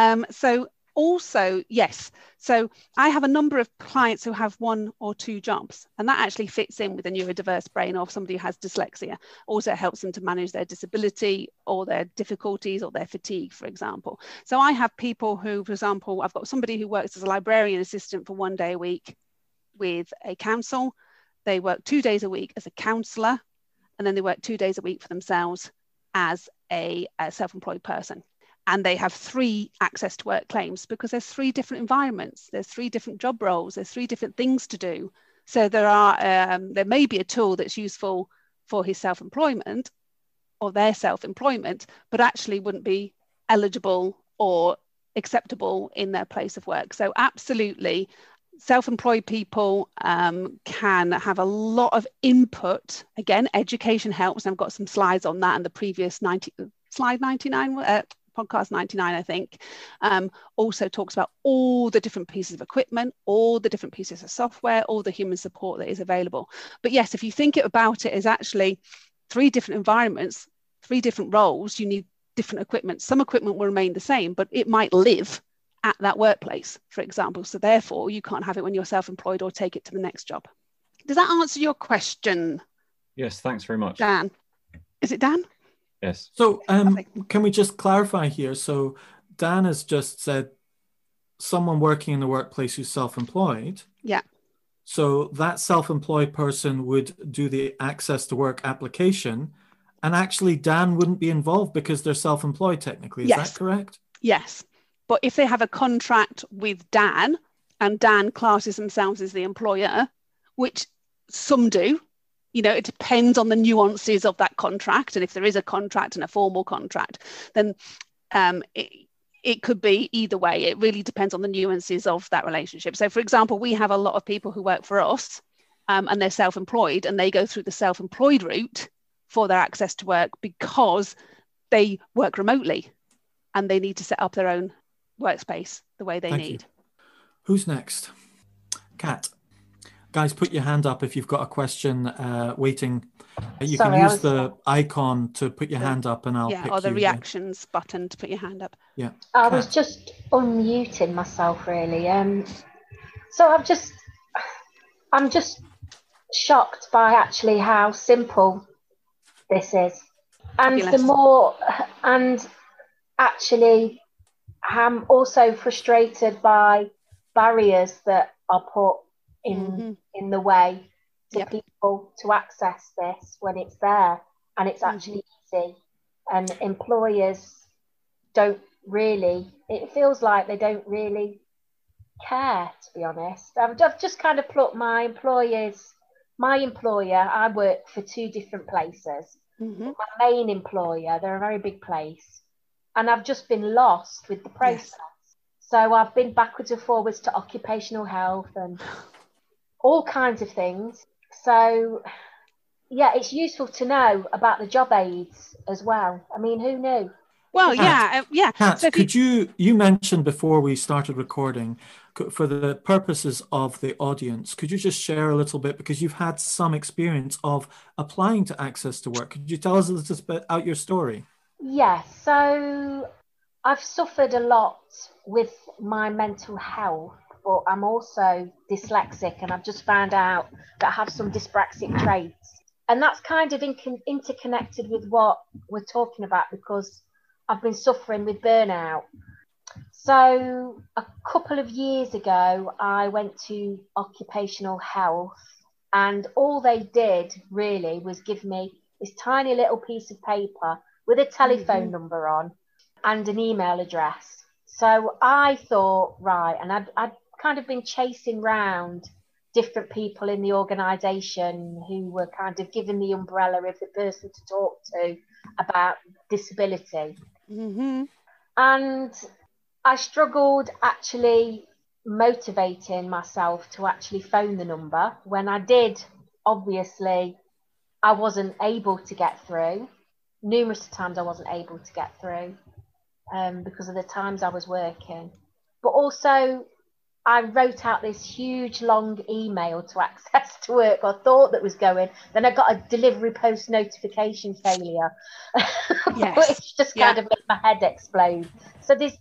Yes. So I have a number of clients who have one or two jobs, and that actually fits in with a neurodiverse brain or somebody who has dyslexia. Also helps them to manage their disability or their difficulties or their fatigue, for example. So I have people who, for example, I've got somebody who works as a librarian assistant for 1 day a week with a council. They work 2 days a week as a counsellor, and then they work 2 days a week for themselves as a self-employed person. And they have 3 access to work claims because there's 3 different environments, there's 3 different job roles, there's 3 different things to do. So there may be a tool that's useful for his self-employment or their self-employment, but actually wouldn't be eligible or acceptable in their place of work. So absolutely, self-employed people can have a lot of input. Again, education helps. I've got some slides on that in the previous slide 99, podcast 99, I think, also talks about all the different pieces of equipment, all the different pieces of software, all the human support that is available. But yes, if you think about it as actually 3 different environments, 3 different roles, you need different equipment. Some equipment will remain the same, but it might live at that workplace, for example. So therefore, you can't have it when you're self-employed or take it to the next job. Does that answer your question? Yes, thanks very much. Dan? Is it Dan? Yes. So can we just clarify here? So Dan has just said someone working in the workplace who's self-employed. Yeah. So that self-employed person would do the access to work application, and actually Dan wouldn't be involved because they're self-employed technically. Is that correct? Yes. But if they have a contract with Dan and Dan classes themselves as the employer, which some do, it depends on the nuances of that contract. And if there is a contract and a formal contract, then it could be either way. It really depends on the nuances of that relationship. So, for example, we have a lot of people who work for us and they're self-employed, and they go through the self-employed route for their access to work because they work remotely and they need to set up their own workspace the way they need. Who's next? Kat. Guys, put your hand up if you've got a question waiting. You can use the icon to put your hand up and I'll pick you. Or the reactions button to put your hand up. Yeah. I was just unmuting myself, really. So I'm just shocked by actually how simple this is. And I'm also frustrated by barriers that are put in the way to people to access this when it's there and it's actually easy. And employers don't really, it feels like they don't really care, to be honest. I've just kind of plucked my employer, I work for 2 different places. My main employer, they're a very big place, and I've just been lost with the process. So I've been backwards and forwards to occupational health and all kinds of things. So yeah, it's useful to know about the job aids as well. I mean, who knew? Well, yeah. Kat, So could you mentioned before we started recording, for the purposes of the audience, could you just share a little bit, because you've had some experience of applying to Access to Work. Could you tell us a little bit about your story? Yes, so I've suffered a lot with my mental health, but I'm also dyslexic, and I've just found out that I have some dyspraxic traits. And that's kind of interconnected with what we're talking about, because I've been suffering with burnout. So a couple of years ago, I went to occupational health, and all they did really was give me this tiny little piece of paper with a telephone number on and an email address. So I thought, right, and I'd kind of been chasing round different people in the organisation who were kind of given the umbrella of the person to talk to about disability. And I struggled actually motivating myself to actually phone the number. When I did, obviously, I wasn't able to get through. Numerous times I wasn't able to get through because of the times I was working. But also, I wrote out this huge long email to Access to Work, I thought that was going. Then I got a delivery post notification failure, which just kind of made my head explode. So this,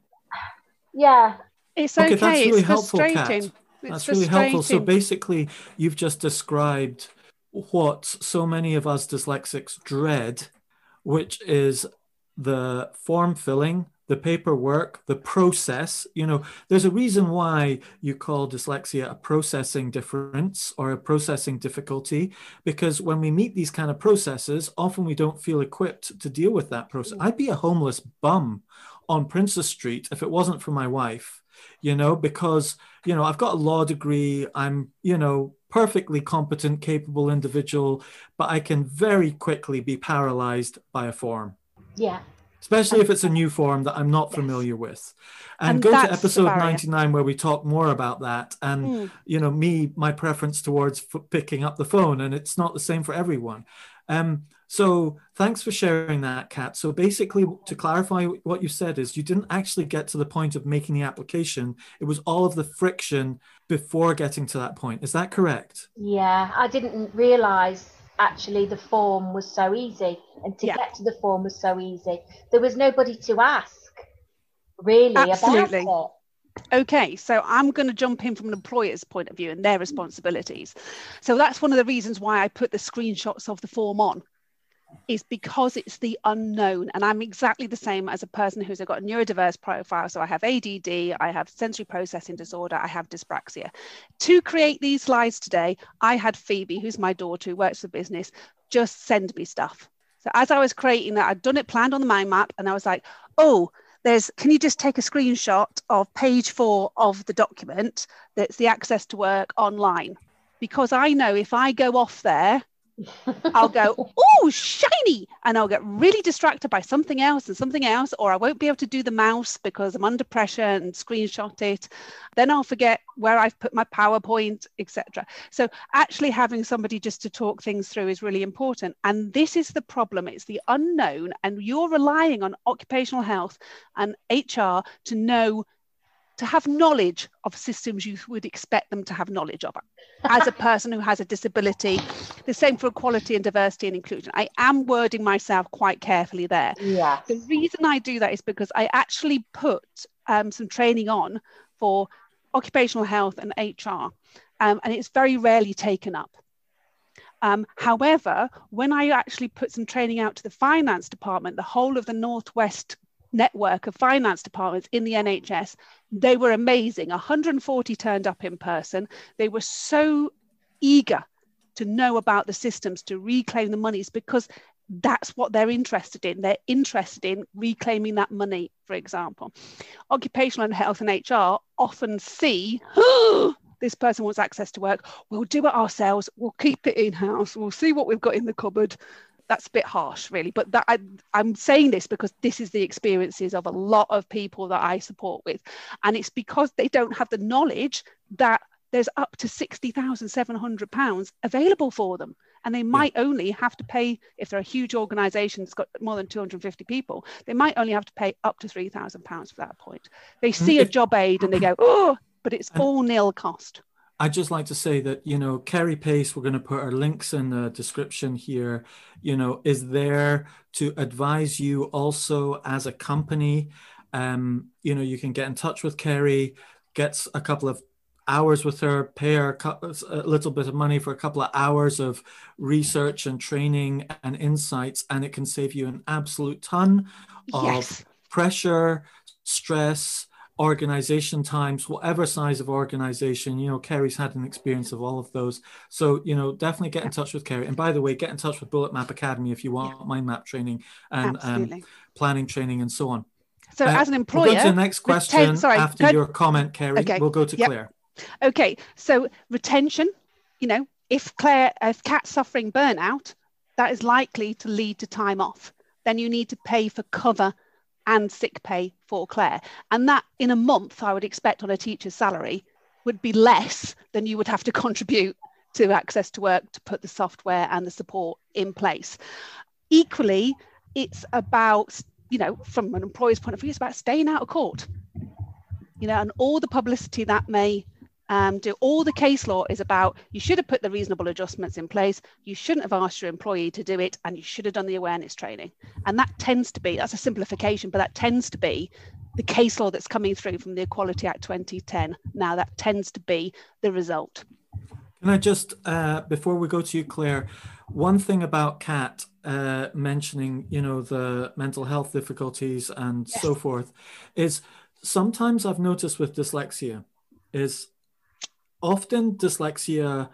it's okay. That's really it's helpful, frustrating. Kat. That's really helpful. So basically, you've just described what so many of us dyslexics dread, which is the form filling, the paperwork, the process. You know, there's a reason why you call dyslexia a processing difference or a processing difficulty, because when we meet these kind of processes, often we don't feel equipped to deal with that process. I'd be a homeless bum on Princess Street if it wasn't for my wife, you know, because, you know, I've got a law degree, I'm, you know, perfectly competent, capable individual, but I can very quickly be paralyzed by a form. Yeah. Especially if it's a new form that I'm not familiar with. And go to episode 99 where we talk more about that. And, you know, my preference towards picking up the phone, and it's not the same for everyone. So thanks for sharing that, Kat. So basically, to clarify what you said is you didn't actually get to the point of making the application. It was all of the friction before getting to that point. Is that correct? Yeah, I didn't realise actually the form was so easy, and to get to the form was so easy. There was nobody to ask really about it. Okay, so I'm going to jump in from an employer's point of view and their responsibilities. So that's one of the reasons why I put the screenshots of the form on, is because it's the unknown. And I'm exactly the same as a person who's got a neurodiverse profile. So I have ADD, I have sensory processing disorder, I have dyspraxia. To create these slides today, I had Phoebe, who's my daughter who works for business, just send me stuff. So as I was creating that, I'd done it planned on the mind map, and I was like, oh, can you just take a screenshot of page 4 of the document that's the Access to Work online? Because I know if I go off there, I'll go, oh, shiny, and I'll get really distracted by something else, or I won't be able to do the mouse because I'm under pressure and screenshot it. Then I'll forget where I've put my PowerPoint, etc. So actually having somebody just to talk things through is really important. And this is the problem. It's the unknown, and you're relying on occupational health and HR to have knowledge of systems you would expect them to have knowledge of as a person who has a disability. The same for equality and diversity and inclusion. I am wording myself quite carefully there. Yeah. The reason I do that is because I actually put some training on for occupational health and HR, and it's very rarely taken up. However, when I actually put some training out to the finance department, the whole of the Northwest network of finance departments in the NHS. They were amazing. 140 turned up in person. They were so eager to know about the systems, to reclaim the monies, because that's what they're interested in. They're interested in reclaiming that money, for example. Occupational health and HR often see, oh, this person wants access to work. We'll do it ourselves. We'll keep it in-house. We'll see what we've got in the cupboard. That's a bit harsh, really. But I'm saying this because this is the experiences of a lot of people that I support with. And it's because they don't have the knowledge that there's up to £60,700 available for them. And they might only have to pay, if they're a huge organisation that's got more than 250 people, they might only have to pay up to £3,000 for that point. They see a job aid and they go, oh, but it's all nil cost. I'd just like to say that, you know, Kerry Pace, we're going to put our links in the description here, you know, is there to advise you also as a company. You know, you can get in touch with Kerry, get a couple of hours with her, pay her a little bit of money for a couple of hours of research and training and insights, and it can save you an absolute ton of pressure, stress, organization times, whatever size of organization. You know, Kerry's had an experience of all of those. So, you know, definitely get in touch with Kerry. And by the way, get in touch with Bullet Map Academy if you want mind map training and planning training and so on. So as an employer, we'll go to the next question after your comment, Kerry. Okay. We'll go to Claire. Okay, so retention, you know, if Kat's suffering burnout, that is likely to lead to time off. Then you need to pay for cover and sick pay for Claire. And that in a month, I would expect on a teacher's salary would be less than you would have to contribute to Access to Work to put the software and the support in place. Equally, it's about, you know, from an employer's point of view, it's about staying out of court, you know, and all the publicity that may do. All the case law is about, you should have put the reasonable adjustments in place, you shouldn't have asked your employee to do it, and you should have done the awareness training. And that tends to be, that's a simplification, but that tends to be the case law that's coming through from the Equality Act 2010. Now that tends to be the result. Can I just, before we go to you, Claire, one thing about Kat mentioning, you know, the mental health difficulties and so forth, is sometimes I've noticed with dyslexia is often dyslexia,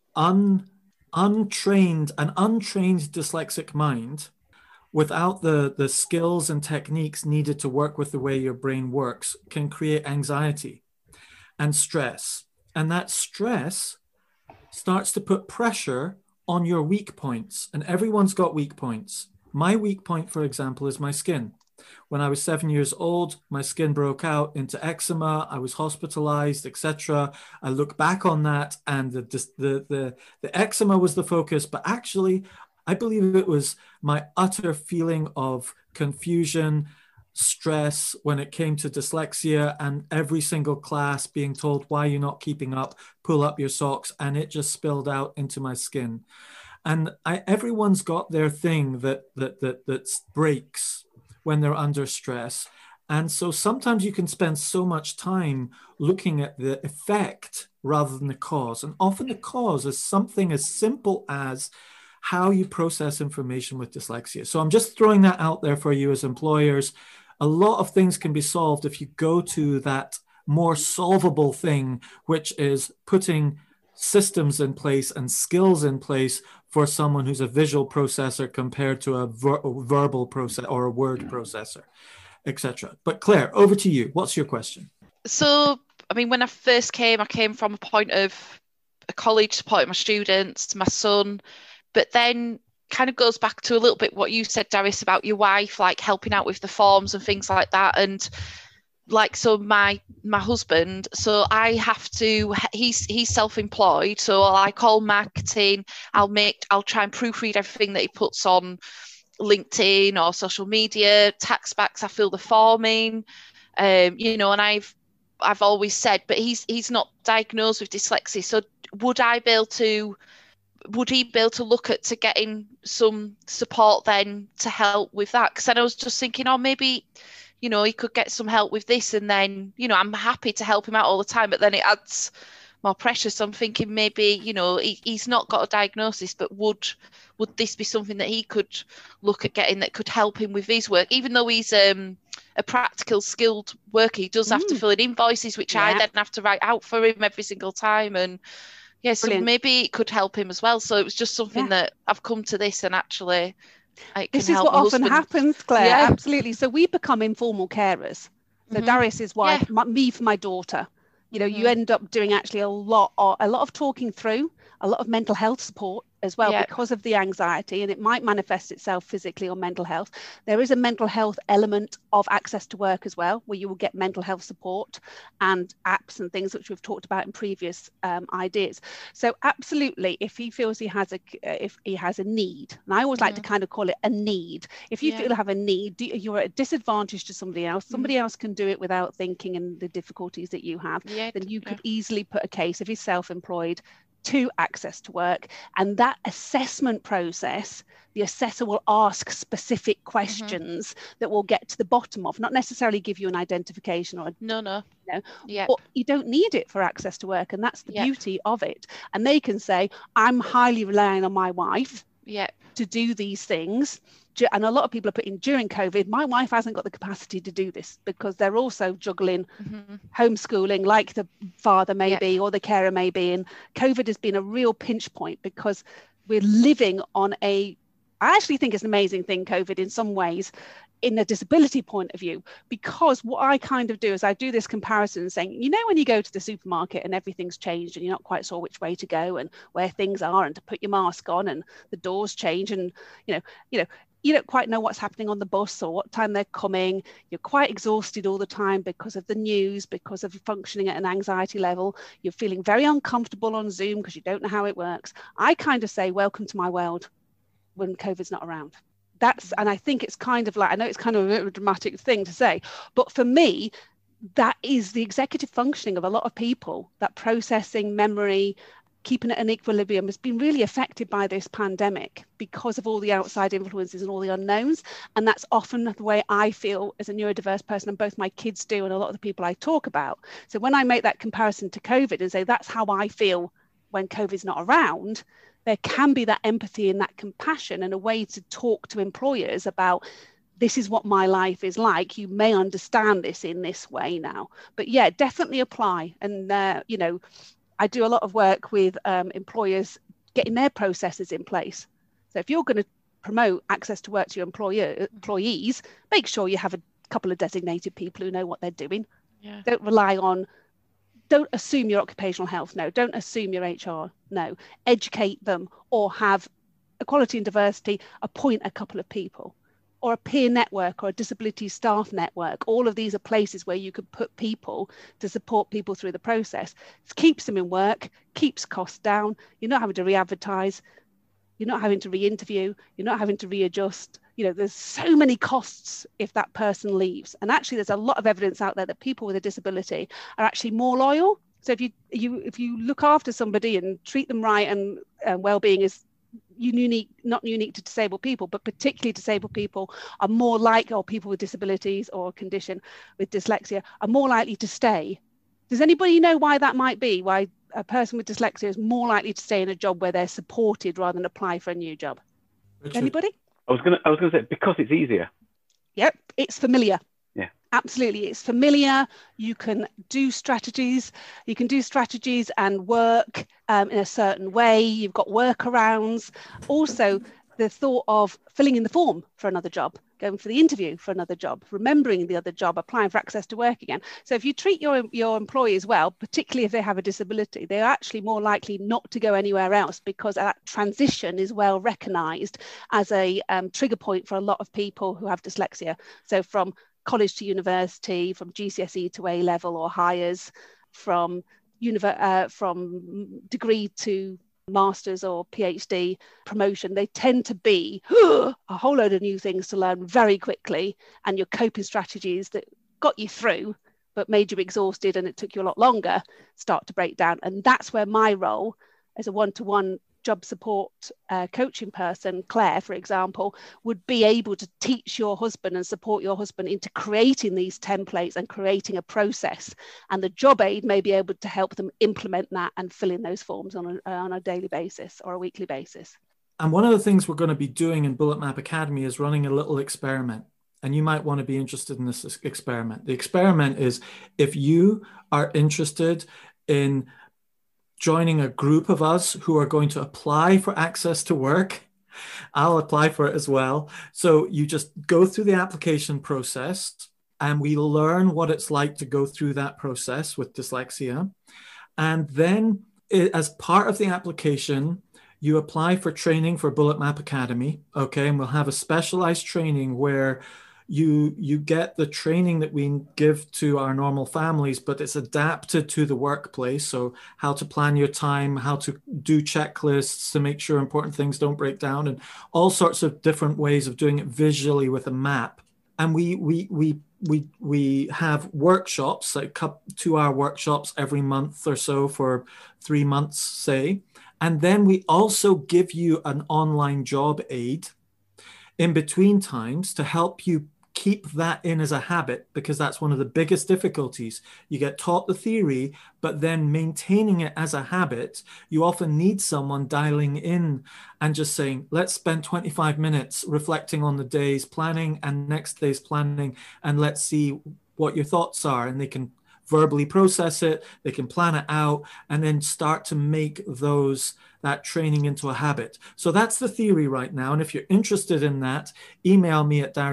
untrained dyslexic mind, without the skills and techniques needed to work with the way your brain works, can create anxiety and stress. And that stress starts to put pressure on your weak points. And everyone's got weak points. My weak point, for example, is my skin. When I was 7 years old, my skin broke out into eczema. I was hospitalized, etc. I look back on that, and the eczema was the focus, but actually, I believe it was my utter feeling of confusion, stress when it came to dyslexia, and every single class being told, why you're not keeping up, pull up your socks, and it just spilled out into my skin. And everyone's got their thing that breaks when they're under stress. And so sometimes you can spend so much time looking at the effect rather than the cause. And often the cause is something as simple as how you process information with dyslexia. So I'm just throwing that out there for you as employers. A lot of things can be solved if you go to that more solvable thing, which is putting systems in place and skills in place for someone who's a visual processor compared to a verbal process or a word processor, etc. But Claire, over to you. What's your question? So, I mean, when I first came, I came from a point of a college supporting my students, my son, but then kind of goes back to a little bit what you said, Darius, about your wife, like helping out with the forms and things like that. And like, so my husband, so I have to, he's self-employed, so I call marketing, I'll try and proofread everything that he puts on LinkedIn or social media, tax backs, I fill the form in, you know, and I've always said, but he's not diagnosed with dyslexia, so would he be able to look at to getting some support then to help with that? Because then I was just thinking, oh, maybe, you know, he could get some help with this, and then, you know, I'm happy to help him out all the time, but then it adds more pressure. So I'm thinking maybe, you know, he's not got a diagnosis, but would this be something that he could look at getting that could help him with his work? Even though he's a practical, skilled worker, he does have to fill in invoices, which I then have to write out for him every single time. And yeah, so maybe it could help him as well. So it was just something that I've come to this, and actually this is what often happens, Claire. Yeah. Absolutely. So we become informal carers. So Darius's wife, me for my daughter. You know, you end up doing actually a lot of talking through, a lot of mental health support as well, because of the anxiety, and it might manifest itself physically or mental health. There is a mental health element of access to work as well, where you will get mental health support and apps and things which we've talked about in previous ideas. So absolutely, if he feels he has a need, and I always like to kind of call it a need. If you feel you have a need, you're at a disadvantage to somebody else. Somebody else can do it without thinking and the difficulties that you have. Then you could easily put a case, if he's self-employed, to access to work. And that assessment process, the assessor will ask specific questions that will get to the bottom of, not necessarily give you an identification or but you don't need it for access to work, and that's the beauty of it. And they can say, I'm highly relying on my wife to do these things. And a lot of people are putting, during COVID, my wife hasn't got the capacity to do this, because they're also juggling homeschooling, like the father may be, or the carer may be. And COVID has been a real pinch point, because we're living on I actually think it's an amazing thing, COVID, in some ways, in a disability point of view, because what I kind of do is I do this comparison saying, you know, when you go to the supermarket and everything's changed and you're not quite sure which way to go and where things are and to put your mask on, and the doors change, and you don't quite know what's happening on the bus or what time they're coming. You're quite exhausted all the time because of the news, because of functioning at an anxiety level. You're feeling very uncomfortable on Zoom because you don't know how it works. I kind of say, welcome to my world when COVID's not around. And I think it's kind of like, I know it's kind of a bit of a dramatic thing to say, but for me, that is the executive functioning of a lot of people. That processing, memory, keeping it in equilibrium has been really affected by this pandemic because of all the outside influences and all the unknowns. And that's often the way I feel as a neurodiverse person, and both my kids do, and a lot of the people I talk about. So when I make that comparison to COVID and say, that's how I feel when COVID's not around, there can be that empathy and that compassion, and a way to talk to employers about, this is what my life is like. You may understand this in this way now. But yeah, definitely apply. And, I do a lot of work with employers getting their processes in place. So if you're going to promote access to work to your employees, make sure you have a couple of designated people who know what they're doing. Yeah. Don't assume your occupational health. No, don't assume your HR. No, educate them, or have equality and diversity, appoint a couple of people, or a peer network, or a disability staff network. All of these are places where you could put people to support people through the process. It keeps them in work, keeps costs down. You're not having to re-advertise. You're not having to re-interview. You're not having to readjust. There's so many costs if that person leaves. And actually, there's a lot of evidence out there that people with a disability are actually more loyal. So if you look after somebody and treat them right, and well-being is not unique to disabled people, but particularly disabled people are more likely, or people with disabilities or a condition with dyslexia are more likely to stay. Does anybody know why that might be? Why a person with dyslexia is more likely to stay in a job where they're supported rather than apply for a new job? Richard. Anybody? I was gonna say, because it's easier. Yep, it's familiar. Yeah, absolutely, it's familiar. You can do strategies. You can do strategies and work in a certain way. You've got workarounds. Also, the thought of filling in the form for another job, going for the interview for another job, remembering the other job, applying for access to work again. So if you treat your employees well, particularly if they have a disability, they're actually more likely not to go anywhere else, because that transition is well recognised as a trigger point for a lot of people who have dyslexia. So from college to university, from GCSE to A level or higher, from degree to master's or PhD promotion, they tend to be a whole load of new things to learn very quickly, and your coping strategies that got you through but made you exhausted and it took you a lot longer start to break down. And that's where my role as a one-to-one job support coaching person, Claire, for example, would be able to teach your husband and support your husband into creating these templates and creating a process. And the job aid may be able to help them implement that and fill in those forms on a daily basis or a weekly basis. And one of the things we're going to be doing in Bullet Map Academy is running a little experiment. And you might want to be interested in this experiment. The experiment is, if you are interested in joining a group of us who are going to apply for access to work, I'll apply for it as well. So you just go through the application process and we learn what it's like to go through that process with dyslexia. And then as part of the application, you apply for training for Bullet Map Academy. Okay, and we'll have a specialized training where you get the training that we give to our normal families, but it's adapted to the workplace. So how to plan your time, how to do checklists to make sure important things don't break down, and all sorts of different ways of doing it visually with a map. And we have workshops, like 2-hour workshops every month or so for 3 months, say. And then we also give you an online job aid in between times to help you keep that in as a habit, because that's one of the biggest difficulties. You get taught the theory, but then maintaining it as a habit, you often need someone dialing in and just saying, let's spend 25 minutes reflecting on the day's planning and next day's planning, and let's see what your thoughts are. And they can verbally process it, they can plan it out, and then start to make that training into a habit. So that's the theory right now. And if you're interested in that, email me at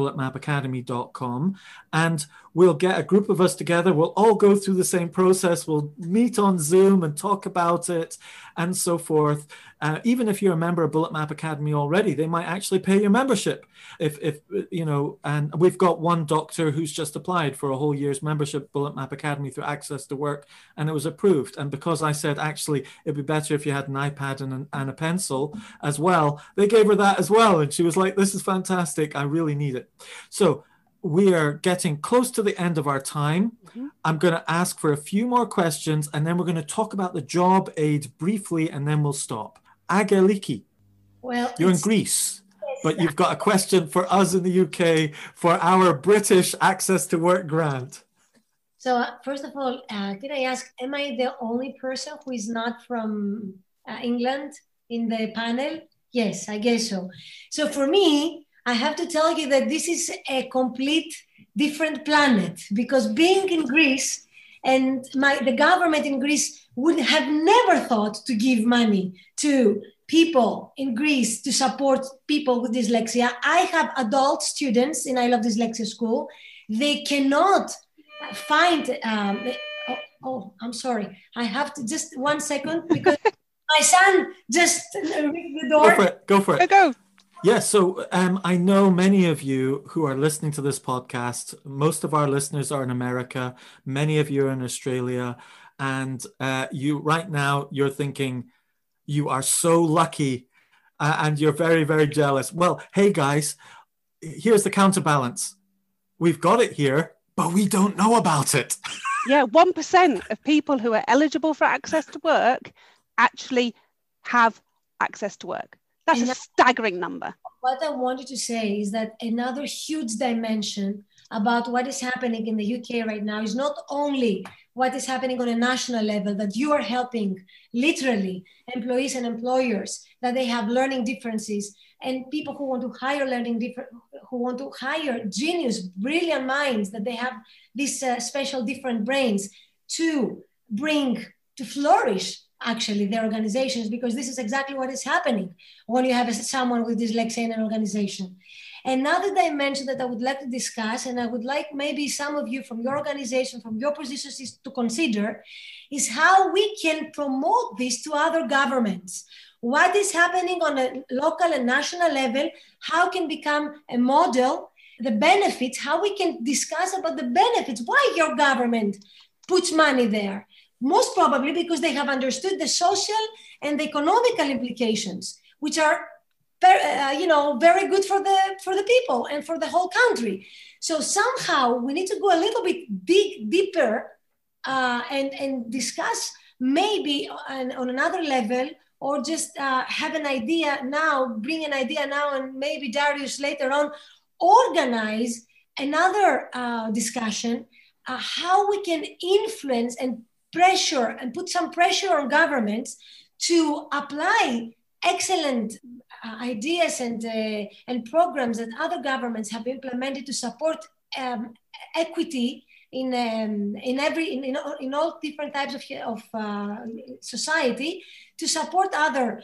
darius@bulletmapacademy.com, and we'll get a group of us together. We'll all go through the same process. We'll meet on Zoom and talk about it and so forth. Even if you're a member of Bullet Map Academy already, they might actually pay your membership. If you know, and we've got one doctor who's just applied for a whole year's membership Bullet Map Academy through Access to Work, and it was approved. And because I said, actually, it'd be better if you had an iPad and a pencil as well, they gave her that as well. And she was like, this is fantastic. I really need it. So we are getting close to the end of our time. Mm-hmm. I'm going to ask for a few more questions, and then we're going to talk about the job aid briefly, and then we'll stop. Angeliki, well, you're in Greece, but you've got a question for us in the UK for our British Access to Work grant. So first of all, can I ask, am I the only person who is not from England in the panel? Yes, I guess so. So for me, I have to tell you that this is a complete different planet, because being in Greece, and the government in Greece would have never thought to give money to people in Greece to support people with dyslexia. I have adult students in I Love Dyslexia School. They cannot find, I'm sorry. I have to just 1 second, because my son just ring the door. Go for it. Go. Yes, so I know many of you who are listening to this podcast, most of our listeners are in America, many of you are in Australia, and you right now, you're thinking, you are so lucky and you're very, very jealous. Well, hey guys, here's the counterbalance. We've got it here, but we don't know about it. Yeah, 1% of people who are eligible for access to work actually have access to work. That's a staggering number. What I wanted to say is that another huge dimension about what is happening in the UK right now is not only what is happening on a national level, that you are helping literally employees and employers, that they have learning differences, and people who want to hire who want to hire genius, brilliant minds, that they have these special different brains to flourish actually their organizations, because this is exactly what is happening when you have someone with dyslexia in an organization. Another dimension that I would like to discuss, and I would like maybe some of you from your organization, from your positions to consider, is how we can promote this to other governments. What is happening on a local and national level, how can become a model, the benefits, how we can discuss about the benefits, why your government puts money there. Most probably because they have understood the social and the economical implications, which are very good for the people and for the whole country. So somehow we need to go a little bit deeper and discuss maybe on another level or just have an idea now, bring an idea now, and maybe Darius later on organize another discussion, how we can influence and pressure and put some pressure on governments to apply excellent ideas and programs that other governments have implemented to support equity in all different types of society, to support other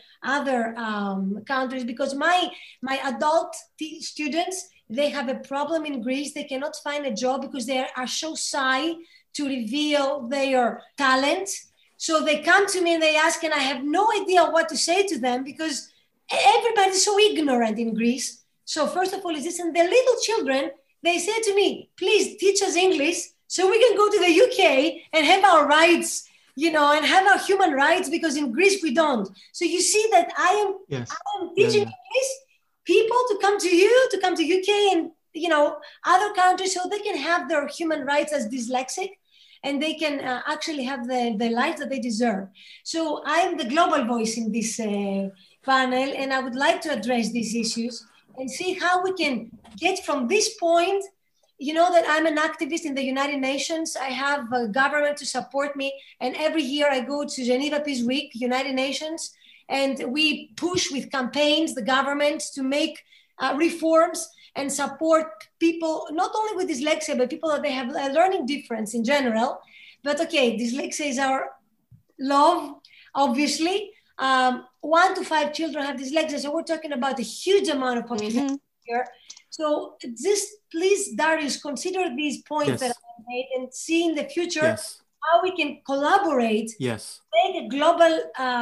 countries. Because my adult students, they have a problem in Greece. They cannot find a job because they are so shy to reveal their talent. So they come to me and they ask, and I have no idea what to say to them because everybody's so ignorant in Greece. So first of all, is this, and the little children, they say to me, please teach us English so we can go to the UK and have our rights, and have our human rights, because in Greece we don't. So you see that I am teaching English people to come to you, to come to UK and, other countries, so they can have their human rights as dyslexic, and they can actually have the life that they deserve. So I'm the global voice in this panel, and I would like to address these issues and see how we can get from this point. That I'm an activist in the United Nations. I have a government to support me. And every year I go to Geneva Peace Week, United Nations, and we push with campaigns, the government, to make reforms and support people, not only with dyslexia, but people that they have a learning difference in general. But okay, dyslexia is our love, obviously. 1 to 5 children have dyslexia. So we're talking about a huge amount of population here. So just please, Darius, consider these points that I made and see in the future how we can collaborate. Yes. Make a global.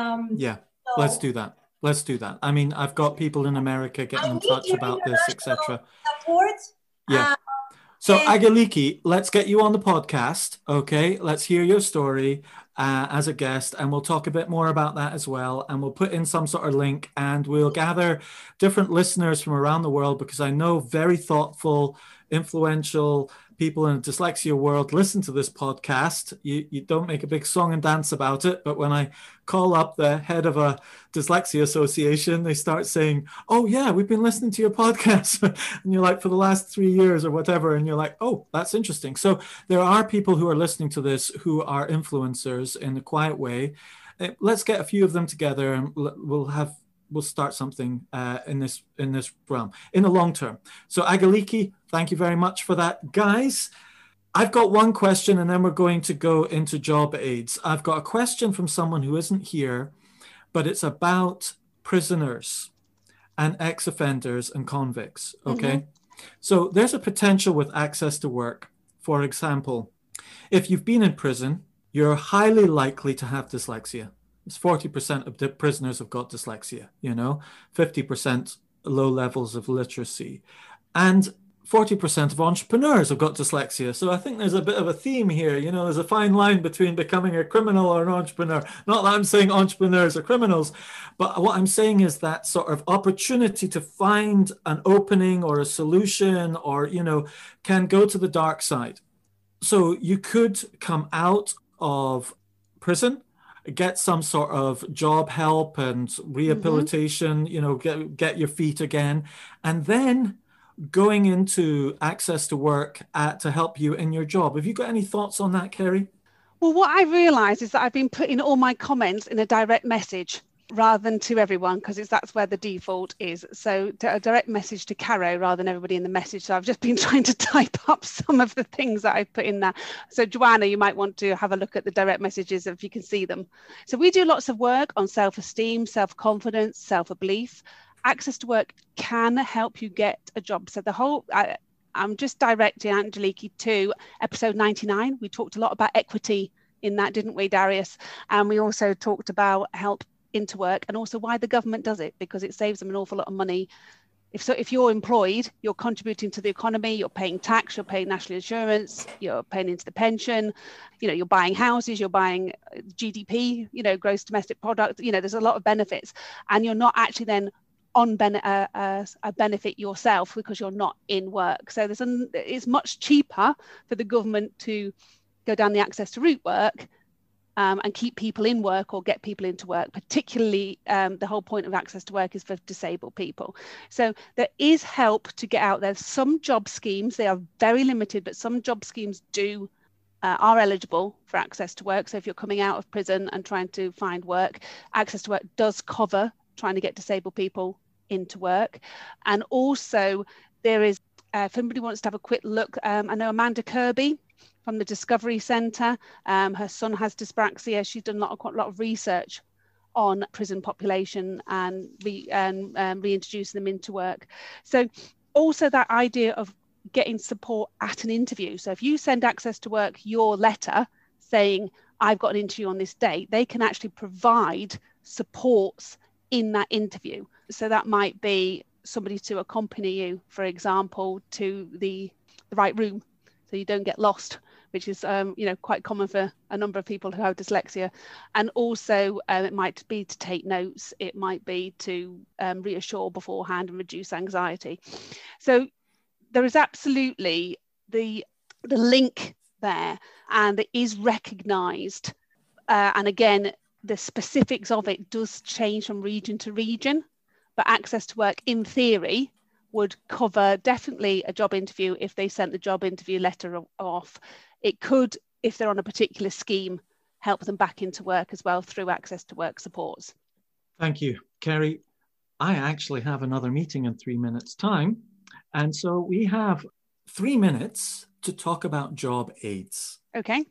Let's do that. Let's do that. I mean, I've got people in America getting in touch about this, etc. Support. Yeah. So Angeliki, let's get you on the podcast. Okay, let's hear your story as a guest, and we'll talk a bit more about that as well. And we'll put in some sort of link, and we'll gather different listeners from around the world, because I know very thoughtful, influential people in the dyslexia world listen to this podcast. You don't make a big song and dance about it, but when I call up the head of a dyslexia association, they start saying, oh yeah, we've been listening to your podcast. And you're like, for the last 3 years or whatever, and you're like, oh, that's interesting. So there are people who are listening to this who are influencers in a quiet way. Let's get a few of them together, and we'll start something in this realm in the long term. So Angeliki, thank you very much for that. Guys, I've got one question, and then we're going to go into job aids. I've got a question from someone who isn't here, but it's about prisoners and ex-offenders and convicts, okay? So there's a potential with access to work. For example, if you've been in prison, you're highly likely to have dyslexia. It's 40% of the prisoners have got dyslexia, 50% low levels of literacy. And 40% of entrepreneurs have got dyslexia. So I think there's a bit of a theme here. There's a fine line between becoming a criminal or an entrepreneur. Not that I'm saying entrepreneurs are criminals, but what I'm saying is that sort of opportunity to find an opening or a solution or, can go to the dark side. So you could come out of prison, get some sort of job help and rehabilitation, get your feet again, and then going into access to work to help you in your job. Have you got any thoughts on that, Kerry? Well, what I realised is that I've been putting all my comments in a direct message rather than to everyone, because that's where the default is. So a direct message to Caro rather than everybody in the message. So I've just been trying to type up some of the things that I've put in there. So Joanna, you might want to have a look at the direct messages if you can see them. So we do lots of work on self-esteem, self-confidence, self-belief. Access to work can help you get a job. So I'm just directing Angeliki to episode 99. We talked a lot about equity in that, didn't we, Darius? And we also talked about help into work, and also why the government does it, because it saves them an awful lot of money. If you're employed, you're contributing to the economy, you're paying tax, you're paying national insurance, you're paying into the pension, you're buying houses, you're buying GDP, gross domestic product, there's a lot of benefits, and you're not actually then on a benefit yourself because you're not in work. So it's much cheaper for the government to go down the access to route work and keep people in work or get people into work. Particularly, the whole point of Access to Work is for disabled people. So there is help to get out there. Some job schemes, they are very limited, but some job schemes are eligible for Access to Work. So if you're coming out of prison and trying to find work, Access to Work does cover trying to get disabled people into work. And also there is, if anybody wants to have a quick look, I know Amanda Kirby from the Discovery Centre, her son has dyspraxia. She's done quite a lot of research on prison population and reintroducing them into work. So also that idea of getting support at an interview. So if you send Access to Work your letter saying, I've got an interview on this date, they can actually provide supports in that interview. So that might be somebody to accompany you, for example, to the right room so you don't get lost, which is quite common for a number of people who have dyslexia. And also it might be to take notes, it might be to reassure beforehand and reduce anxiety. So there is absolutely the link there, and it is recognised. And again, the specifics of it does change from region to region, but Access to Work, in theory, would cover definitely a job interview if they sent the job interview letter off. It could, if they're on a particular scheme, help them back into work as well through Access to Work supports. Thank you, Kerry. I actually have another meeting in 3 minutes' time. And so we have 3 minutes to talk about job aids. Okay.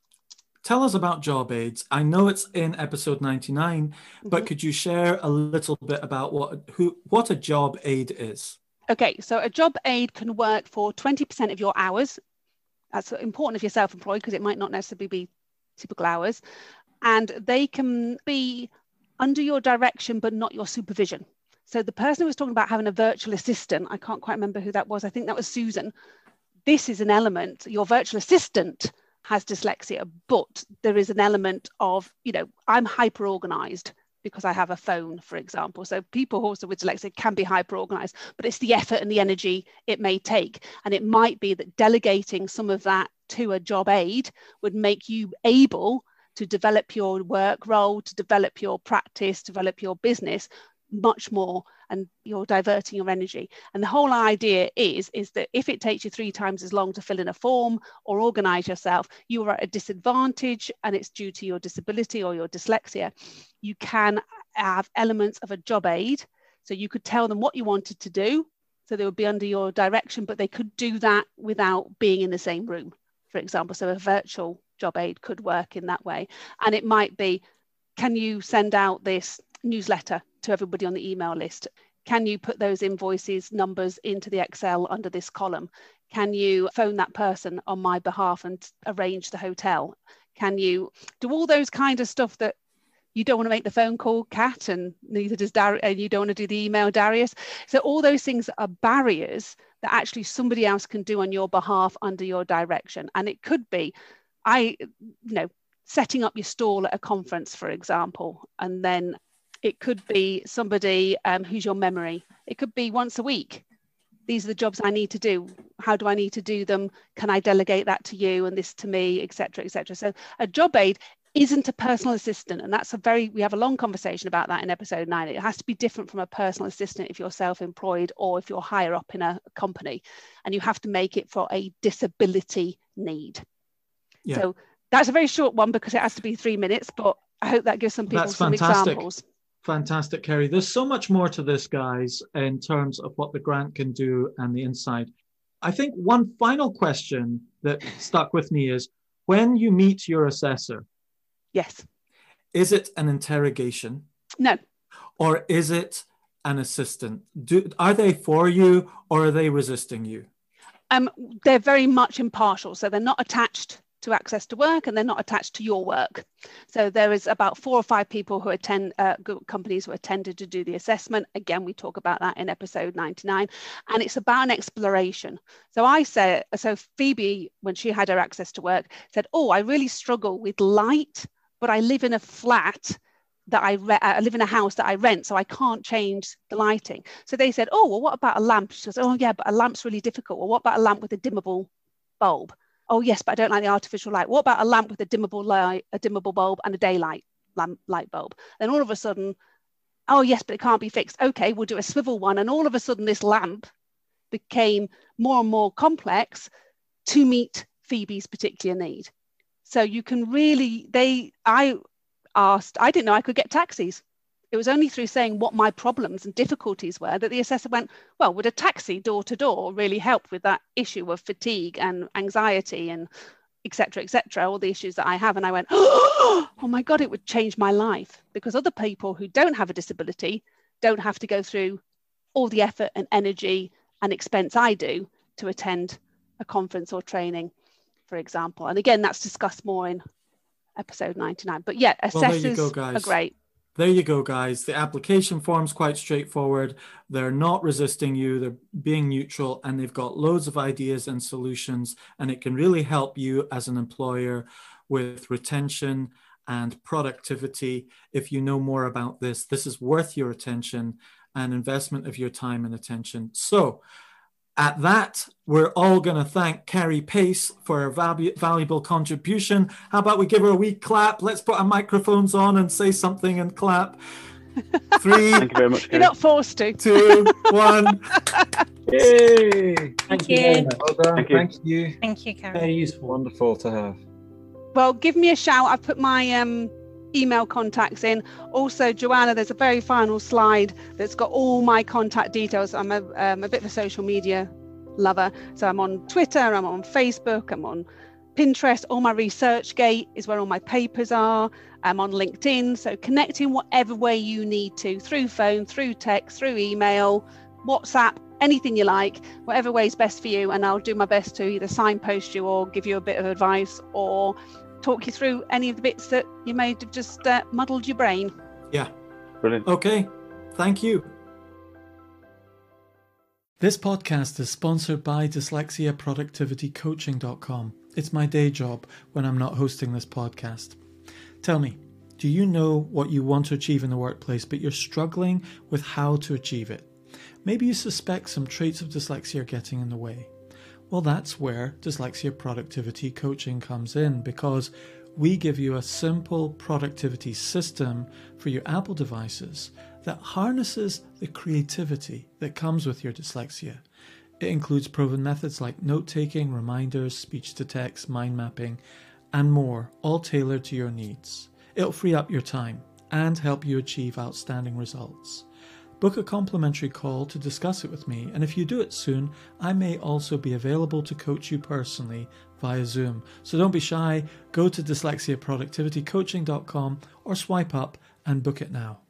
Tell us about job aids. I know it's in episode 99, but could you share a little bit about what a job aid is? Okay, so a job aid can work for 20% of your hours. That's important if you're self-employed, because it might not necessarily be typical hours. And they can be under your direction, but not your supervision. So the person who was talking about having a virtual assistant, I can't quite remember who that was. I think that was Susan. This is an element. Your virtual assistant has dyslexia, but there is an element of, I'm hyper organized because I have a phone, for example. So people also with dyslexia can be hyper organized, but it's the effort and the energy it may take. And it might be that delegating some of that to a job aid would make you able to develop your work role, to develop your practice, develop your business much more, and you're diverting your energy. And the whole idea is that if it takes you 3 times as long to fill in a form or organize yourself, you are at a disadvantage and it's due to your disability or your dyslexia. You can have elements of a job aid. So you could tell them what you wanted to do, so they would be under your direction, but they could do that without being in the same room, for example. So a virtual job aid could work in that way. And it might be, can you send out this newsletter to everybody on the email list? Can you put those invoices numbers into the Excel under this column? Can you phone that person on my behalf and arrange the hotel? Can you do all those kind of stuff that you don't want to make the phone call, Kat, and neither does Darius, and you don't want to do the email, Darius. So all those things are barriers that actually somebody else can do on your behalf under your direction. And it could be, setting up your stall at a conference, for example, and then it could be somebody who's your memory. It could be once a week. These are the jobs I need to do. How do I need to do them? Can I delegate that to you and this to me, et cetera, et cetera. So a job aid isn't a personal assistant. And that's we have a long conversation about that in episode 9. It has to be different from a personal assistant if you're self-employed or if you're higher up in a company, and you have to make it for a disability need. Yeah. So that's a very short one because it has to be 3 minutes, but I hope that gives some people some examples. Fantastic, Kerry. There's so much more to this, guys, in terms of what the grant can do and the inside. I think one final question that stuck with me is, when you meet your assessor, yes, is it an interrogation? No. Or is it an assistant? Are they for you or are they resisting you? They're very much impartial, so they're not attached to Access to Work, and they're not attached to your work. So there is about 4 or 5 people who attend, companies who attended to do the assessment. Again, we talk about that in episode 99, and it's about an exploration. So Phoebe, when she had her Access to Work, said, I really struggle with light, but I live in a flat that I live in a house that I rent, so I can't change the lighting. So they said, well, what about a lamp? She goes, yeah, but a lamp's really difficult. Well, what about a lamp with a dimmable bulb? Oh yes, but I don't like the artificial light. What about a lamp with a dimmable light, a dimmable bulb, and a daylight light bulb? Then all of a sudden, oh yes, but it can't be fixed. Okay, we'll do a swivel one. And all of a sudden this lamp became more and more complex to meet Phoebe's particular need. So you can really, I didn't know I could get taxis. It was only through saying what my problems and difficulties were that the assessor went, well, would a taxi door to door really help with that issue of fatigue and anxiety and et cetera, all the issues that I have? And I went, oh my God, it would change my life, because other people who don't have a disability don't have to go through all the effort and energy and expense I do to attend a conference or training, for example. And again, that's discussed more in episode 99. But yeah, assessors are great. There you go, guys. The application form's quite straightforward. They're not resisting you. They're being neutral, and they've got loads of ideas and solutions. And it can really help you as an employer with retention and productivity. If you know more about this, this is worth your attention and investment of your time and attention. So at that, we're all going to thank Carrie Pace for her valuable contribution. How about we give her a wee clap? Let's put our microphones on and say something and clap. 3. Thank you very much, Carrie. You're not forced to. 2, 1. Yay! Thank you. Well done. Thank you. Thank you. Thank you, Karen. Very useful. Wonderful to have. Well, give me a shout. I've put my email contacts in. Also, Joanna, there's a very final slide that's got all my contact details. I'm a bit of a social media lover. So I'm on Twitter, I'm on Facebook, I'm on Pinterest. All my ResearchGate is where all my papers are. I'm on LinkedIn. So connect in whatever way you need to, through phone, through text, through email, WhatsApp, anything you like, whatever way is best for you. And I'll do my best to either signpost you or give you a bit of advice or talk you through any of the bits that you may have just muddled your brain. Yeah. Brilliant. Okay. Thank you. This podcast is sponsored by dyslexiaproductivitycoaching.com. It's my day job when I'm not hosting this podcast. Tell me, do you know what you want to achieve in the workplace, but you're struggling with how to achieve it? Maybe you suspect some traits of dyslexia are getting in the way. Well, that's where Dyslexia Productivity Coaching comes in, because we give you a simple productivity system for your Apple devices that harnesses the creativity that comes with your dyslexia. It includes proven methods like note-taking, reminders, speech-to-text, mind mapping, and more, all tailored to your needs. It'll free up your time and help you achieve outstanding results. Book a complimentary call to discuss it with me, and if you do it soon, I may also be available to coach you personally via Zoom. So don't be shy, go to dyslexiaproductivitycoaching.com or swipe up and book it now.